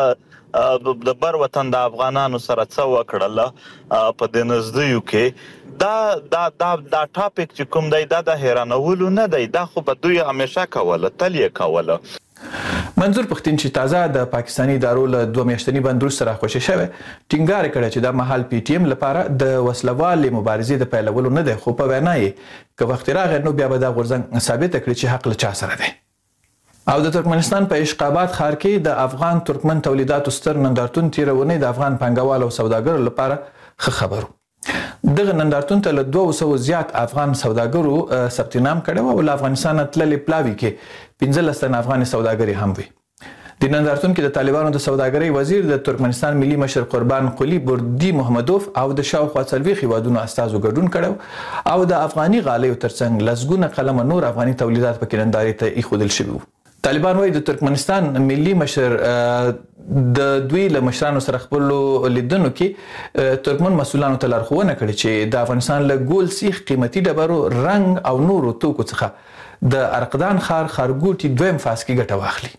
د بر وطن د افغانانو سره څه وکړل په د نزدیو کې دا دا دا دا ټاپک چې کوم دی دا د حیرانولو نه دی، دا خو به دوی همیشه کوله تل یې کوله. منظور پښتين چې تازه د پاکستاني ادارو له دوه میاشتني بند وروسته راخوشي شوی ټینګار کړی چې د مهال پی ټی ایم لپاره د وسلوالې مبارزې د پیلولو نه دی، خو په وینا یې که وخت راغی نو بیا به دا غورځنګ ثابت کړي چې حق له چا سره دی. او د ترکمنستان په اشقاباد ښار کې د افغان ترکمن تولیداتو ستر نندارتون تیرونې د افغان پانګوالو او سوداګرو لپاره ښه خبرو. دغه نندارتون ته له دوه سوه زیات افغان سوداګرو ثبت نام کړی او له افغانستان تللې پلاوي کې پنځلس تنه افغان سوداګري هم وي. د نندارتون کې د طالبانو د سوداګرۍ وزیر د ترکمنستان ملي مشر قربان قلی بردی محمدوف او د شاوخوا څلوېښت هیوادونو استازو ګډون کړی او د افغاني غالیو ترڅنګ لسګونه قلمه نور افغاني تولیدات پکې نندارې ته ایښودل شوي وو. طالبان وايي د ترکمنستان ملي مشر د دوی له مشرانو سره خپلو لیدنو کې ترکمن مسؤلانو ته لارښوونه کړې چې د افغانستان له ګول سیخ قیمتي ډبرو رنګ او نورو توکو څخه د ارقدان ښار ښارګوټي دویم فاز کې ګټه واخلي.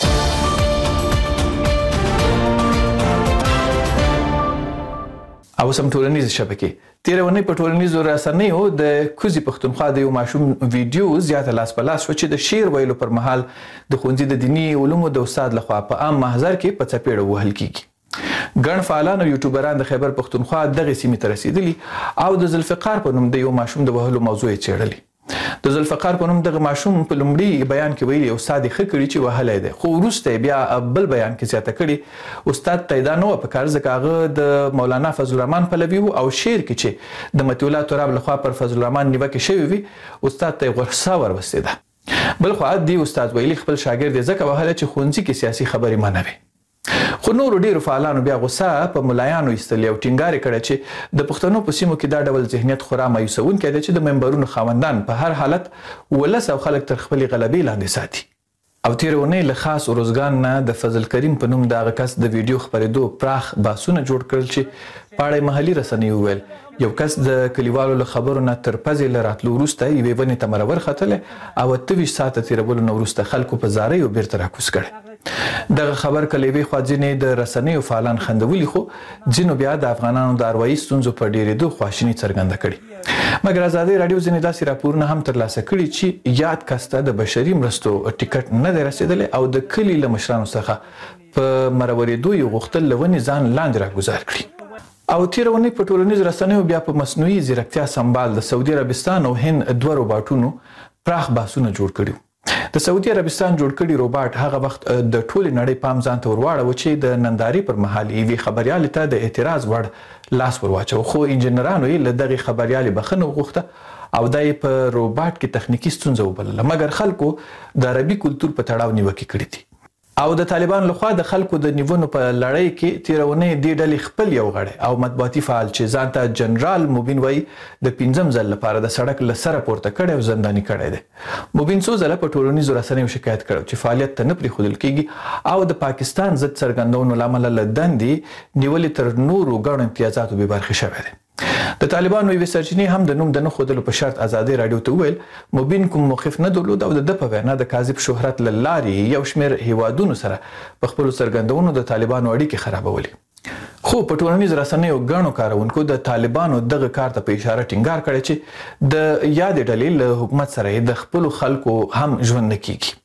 او سم ټولنیز شبکې تیر ونې په ټولنیزو رسنیو د کوزي پښتونخوا د یو ماشوم ویډیو زیاته لاس په لاس شو چې د شعر ویلو پر مهال د ښوونځي د دیني علومو د استاد لخوا په عام محضر کې په څپېړه وهل کیږي. ګڼ فعالان او یوټیوبران د خیبر پښتونخوا دغه سیمې ته رسیدلي او د ذوالفقار په نوم د یو ماشوم د وهلو موضوع یې څېړلې. د ذوالفقار په نوم دغه ماشوم په لومړي بیان کې ویلي استاد یې ښه کړي چې وهلی دی، خو وروسته بیا بل بیان کې زیاته کړي استاد ته یې دا نه وه په کار ځکه هغه د مولانا فضل الرحمن پلوي و او شعر کې چې د مطیع الله تراب لخوا پر فضل الرحمن نیوکې شوې وي استاد ته یې غوسه وروستېده. بل خوا دی استاد ویلي خپل شاګرد یې ځکه وهلی چې ښوونځي کې سیاسي خبرې منع وي. خو نورو ډیرو فعالانو بیا غوسه په ملایانو ایستلې او ټینګار کړی چې د پښتنو په سیمو کې دا ډول ذهنیت خورا مایوسونکی دی چې د منبرونو خاوندان په هر حالت ولس او خلک تر خپلې غلبې لاندې ساتي. او تیر اونۍ له خاص اروزګان نه د فضل کریم په نوم د هغه کس د ویډیو خپرېدو پراخ بحثونه جوړ کړل چې په اړه یې محلي رسنیو وویل یو کس د کلیوالو له خبرو نه تر پزې له راتلو وروسته یوې ونې ته مرور ختلی او اته ویشت ساعته تېرولو نه وروسته خلکو په زاریو بیرته راکوز کړی. دغه خبر کله یوې خوا ځینې د رسنیو فعالان خندولي خو ځینو بیا د افغانانو د اروایي ستونزو په ډېرېدو خواشیني څرګنده کړي. مګر ازادي راډیو ځینې داسې راپورونه هم ترلاسه کړي چې یاد کس ته د بشري مرستو ټیکټ نه دی رسېدلی او د کلي له مشرانو څخه په مرورېدو یې غوښتل له ونې ځان لاندې راګوزار کړي. او تېره اونۍ په ټولنیزو رسنیو بیا په مصنوعي ځیرکتیا سمبال د سعودي عربستان او هند دوه روباټونو پراخ بحثونه جوړ کړي. د سعودي عربستان جوړ کړي روباټ هغه وخت د ټولې نړۍ پام ځان ته ورواړو چې د نندارې پر مهال یوې خبریالې ته د اعتراض وړ لاس ور واچو، خو انجنیرانو یې له دغې خبریالې بخښنه وغوښته او دا یې په روباټ کې تخنیکي ستونزه وبلله، مګر خلکو د عربي کلتور په تړاو نیوکې کړې دي. او د طالبان لخوا د خلکو د نیونو په لړۍ کې تېره اونۍ دې ډلې خپل یو غړی او مطبوعاتي فعال چې ځان ته جنرال مبین وایي د پنځم ځل لپاره د سړک له سره پورته کړی او زنداني کړی دی. مبین څو ځله په ټولنیزو رسنیو شکایت کړی چې فعالیت ته نه پرېښودل کېږي او د پاکستان ضد څرګندونو له امله له دندې نیولې تر نورو ګڼو امتیازاتو بې برخې شوی دی. د طالبانو یوې سرچینې هم د نوم د نه ښودلو په شرط ازادي راډیو ته وویل مبین کوم موقف نه درلود او د ده په وینا د کاذب شهرت له لارې یو شمېر هیوادونو سره په خپلو څرګندونو د طالبانو اړیکې خرابولې. خو په ټولنیزو رسنیو ګڼو کاروونکو د طالبانو دغه کار ته په اشاره ټینګار کړی چې د یادې ډلې له حکومت سره د خپلو خلکو هم ژوند نه کیږي.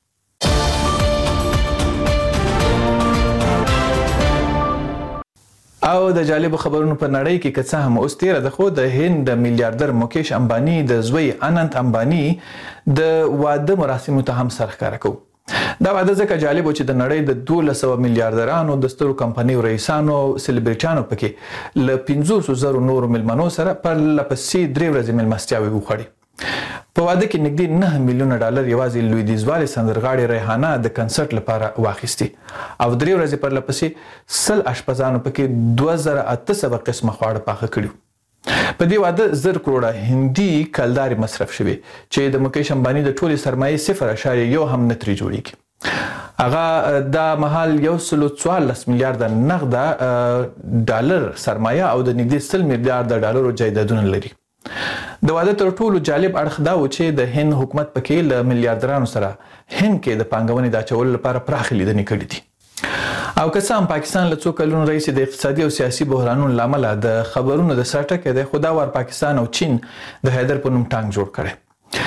او د جالبو خبرونو په نړۍ کې که څه هم اوس تېره ده خو د هند د میلیاردر مکیش امباني د زوی اننت امباني د واده مراسمو ته هم سر ښکاره کوو. دا واده ځکه جالب و چې د نړۍ د دولس سوه میلیاردرانو د سترو کمپنیو رئیسانو او سلیبریټیانو پکې له پنځوسو زرو نورو میلمنو سره پرله پسې درې ورځې میلمستیاوې وخوړې. په واده کې نږدې نه میلیونه ډالر یوازې لویدیځوالې سندرغاړې ریحانه د کنسرت لپاره واخیستې او درې ورځې پرله پسې سل اشپزانو پکې دوه زره اته سوه قسمه خواړه پاخه کړي. په دې واده زر کروړه هندي کلدارې مصرف شوې چې د مکیش امباني د ټولې سرمایې صفر اشاریه یو هم نه ترې جوړیږي. هغه دا مهال یو سلو څوارلس میلیارده نغده ډالر سرمایه او د نږدې سل میلیارده ډالرو جایدادونه لري. د واده تر ټولو جالب اړخ دا و چې د هند حکومت پکې له میلیاردرانو سره هند کې د پانګونې د اچولو لپاره پراخې لیدنې کړې دي. او که څه هم پاکستان له څو کلونو راهیسې د اقتصادي او سیاسي بحرانونو له امله د خبرونو د سر ټکی دی، خو دا وار پاکستان او چین د حیدر په نوم ټانک جوړ کړی.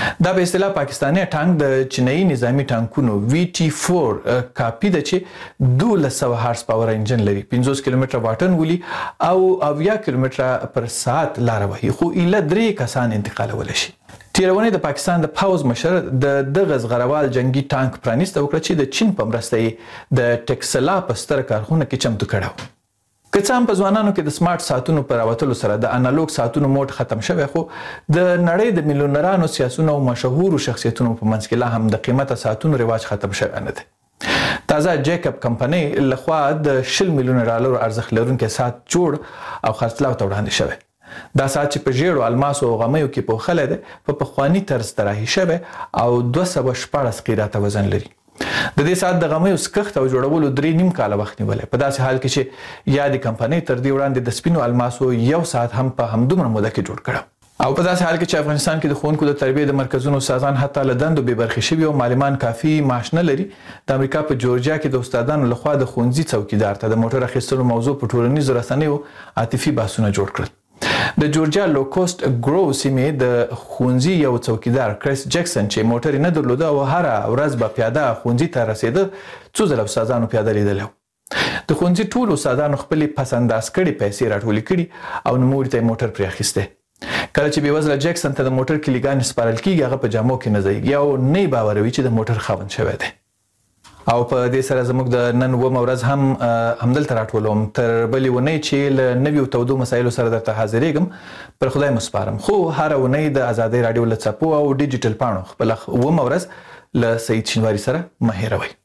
دا به اصطلاح پاکستاني ټانک د چینایي نظامی ټانکونو وی ټي فور کاپي ده چې دولس سوه هارس پاور انجن لري، پنځوس کیلومتره واټن ولي او اویا کیلومتره پر ساعت لاره وهي، خو ایله درې کسان انتقالولی شي. تیرونې د پاکستان د پاوز مشر د دغه زغروال جنگي ټانک پرانیسته وکړه چې د چین په مرسته یې د ټکسلا په ستره کارخونه کې چمتو کړی و. که څه هم په ځوانانو کې د سمارټ ساعتونو په راوتلو سره د انالوګ ساعتونو موډ ختم شوی، خو د نړۍ د میلیونرانو سیاسونو او مشهورو شخصیتونو په منځ کې لا هم د قیمته ساعتونو رواج ختم شوی نه دی. تازه جیکب کمپنۍ لخوا د شل میلیونه ډالرو ارزښت لرونکی ساعت جوړ او خرڅلاو ته وړاندې شوی. دا ساعت چې په ژیړو الماسو او غمیو کې پوښلی دی، په پخواني طرز طراحي شوی او دوه سوه شپاړس قیراته وزن لري. د دې ساعت د غمیو سکښت او جوړولو درې نیم کاله وخت نیولی، په داسې حال کې چې یادې کمپنۍ تر دې وړاندې د سپینو الماسو یو ساعت هم په همدومره موده کې جوړ کړی، او په داسې حال کې چې افغانستان کې د ښوونکو د تربیې د مرکزونو استادان حتی له دندو بې برخې شوي او معلمان کافي معاش نه لري. د امریکا په جورجیا کې د استادانو لخوا د ښوونځي څوکیدار ته د موټر اخیستلو موضوع په ټولنیزو رسنیو عاطفي بحثونه جوړ کړل. د جورجیا لوکوست ګرو سیمې د ښوونځي یو څوکیدار کریس جکسن چې موټر نه درلوده او هره ورځ به پیاده ښوونځي ته رسېده، څو ځله استادانو پیاده لیدلی و. د ښوونځي ټولو استادانو خپلې پس انداز کړې پیسې راټولې کړي او نوموړي ته یې موټر پرې اخیستی. کله چې بېوزله جکسن ته د موټر کلیګانې سپارل کېږي، هغه په جامو کې نه ځایږي او نه یې باوروي چې د موټر خاوند شوی دی. او په دې سره زموږ د نن اوومه ورځ هم همدلته راټولوم. تر بلې اونۍ چې له نویو تودو مسایلو سره درته حاضرېږم، پر خدای مو سپارم. خو هره اونۍ د ازادۍ راډیو له څپو او ډیجیټل پاڼو خپله اوومه ورځ له سعید شینواري سره مه هېروئ.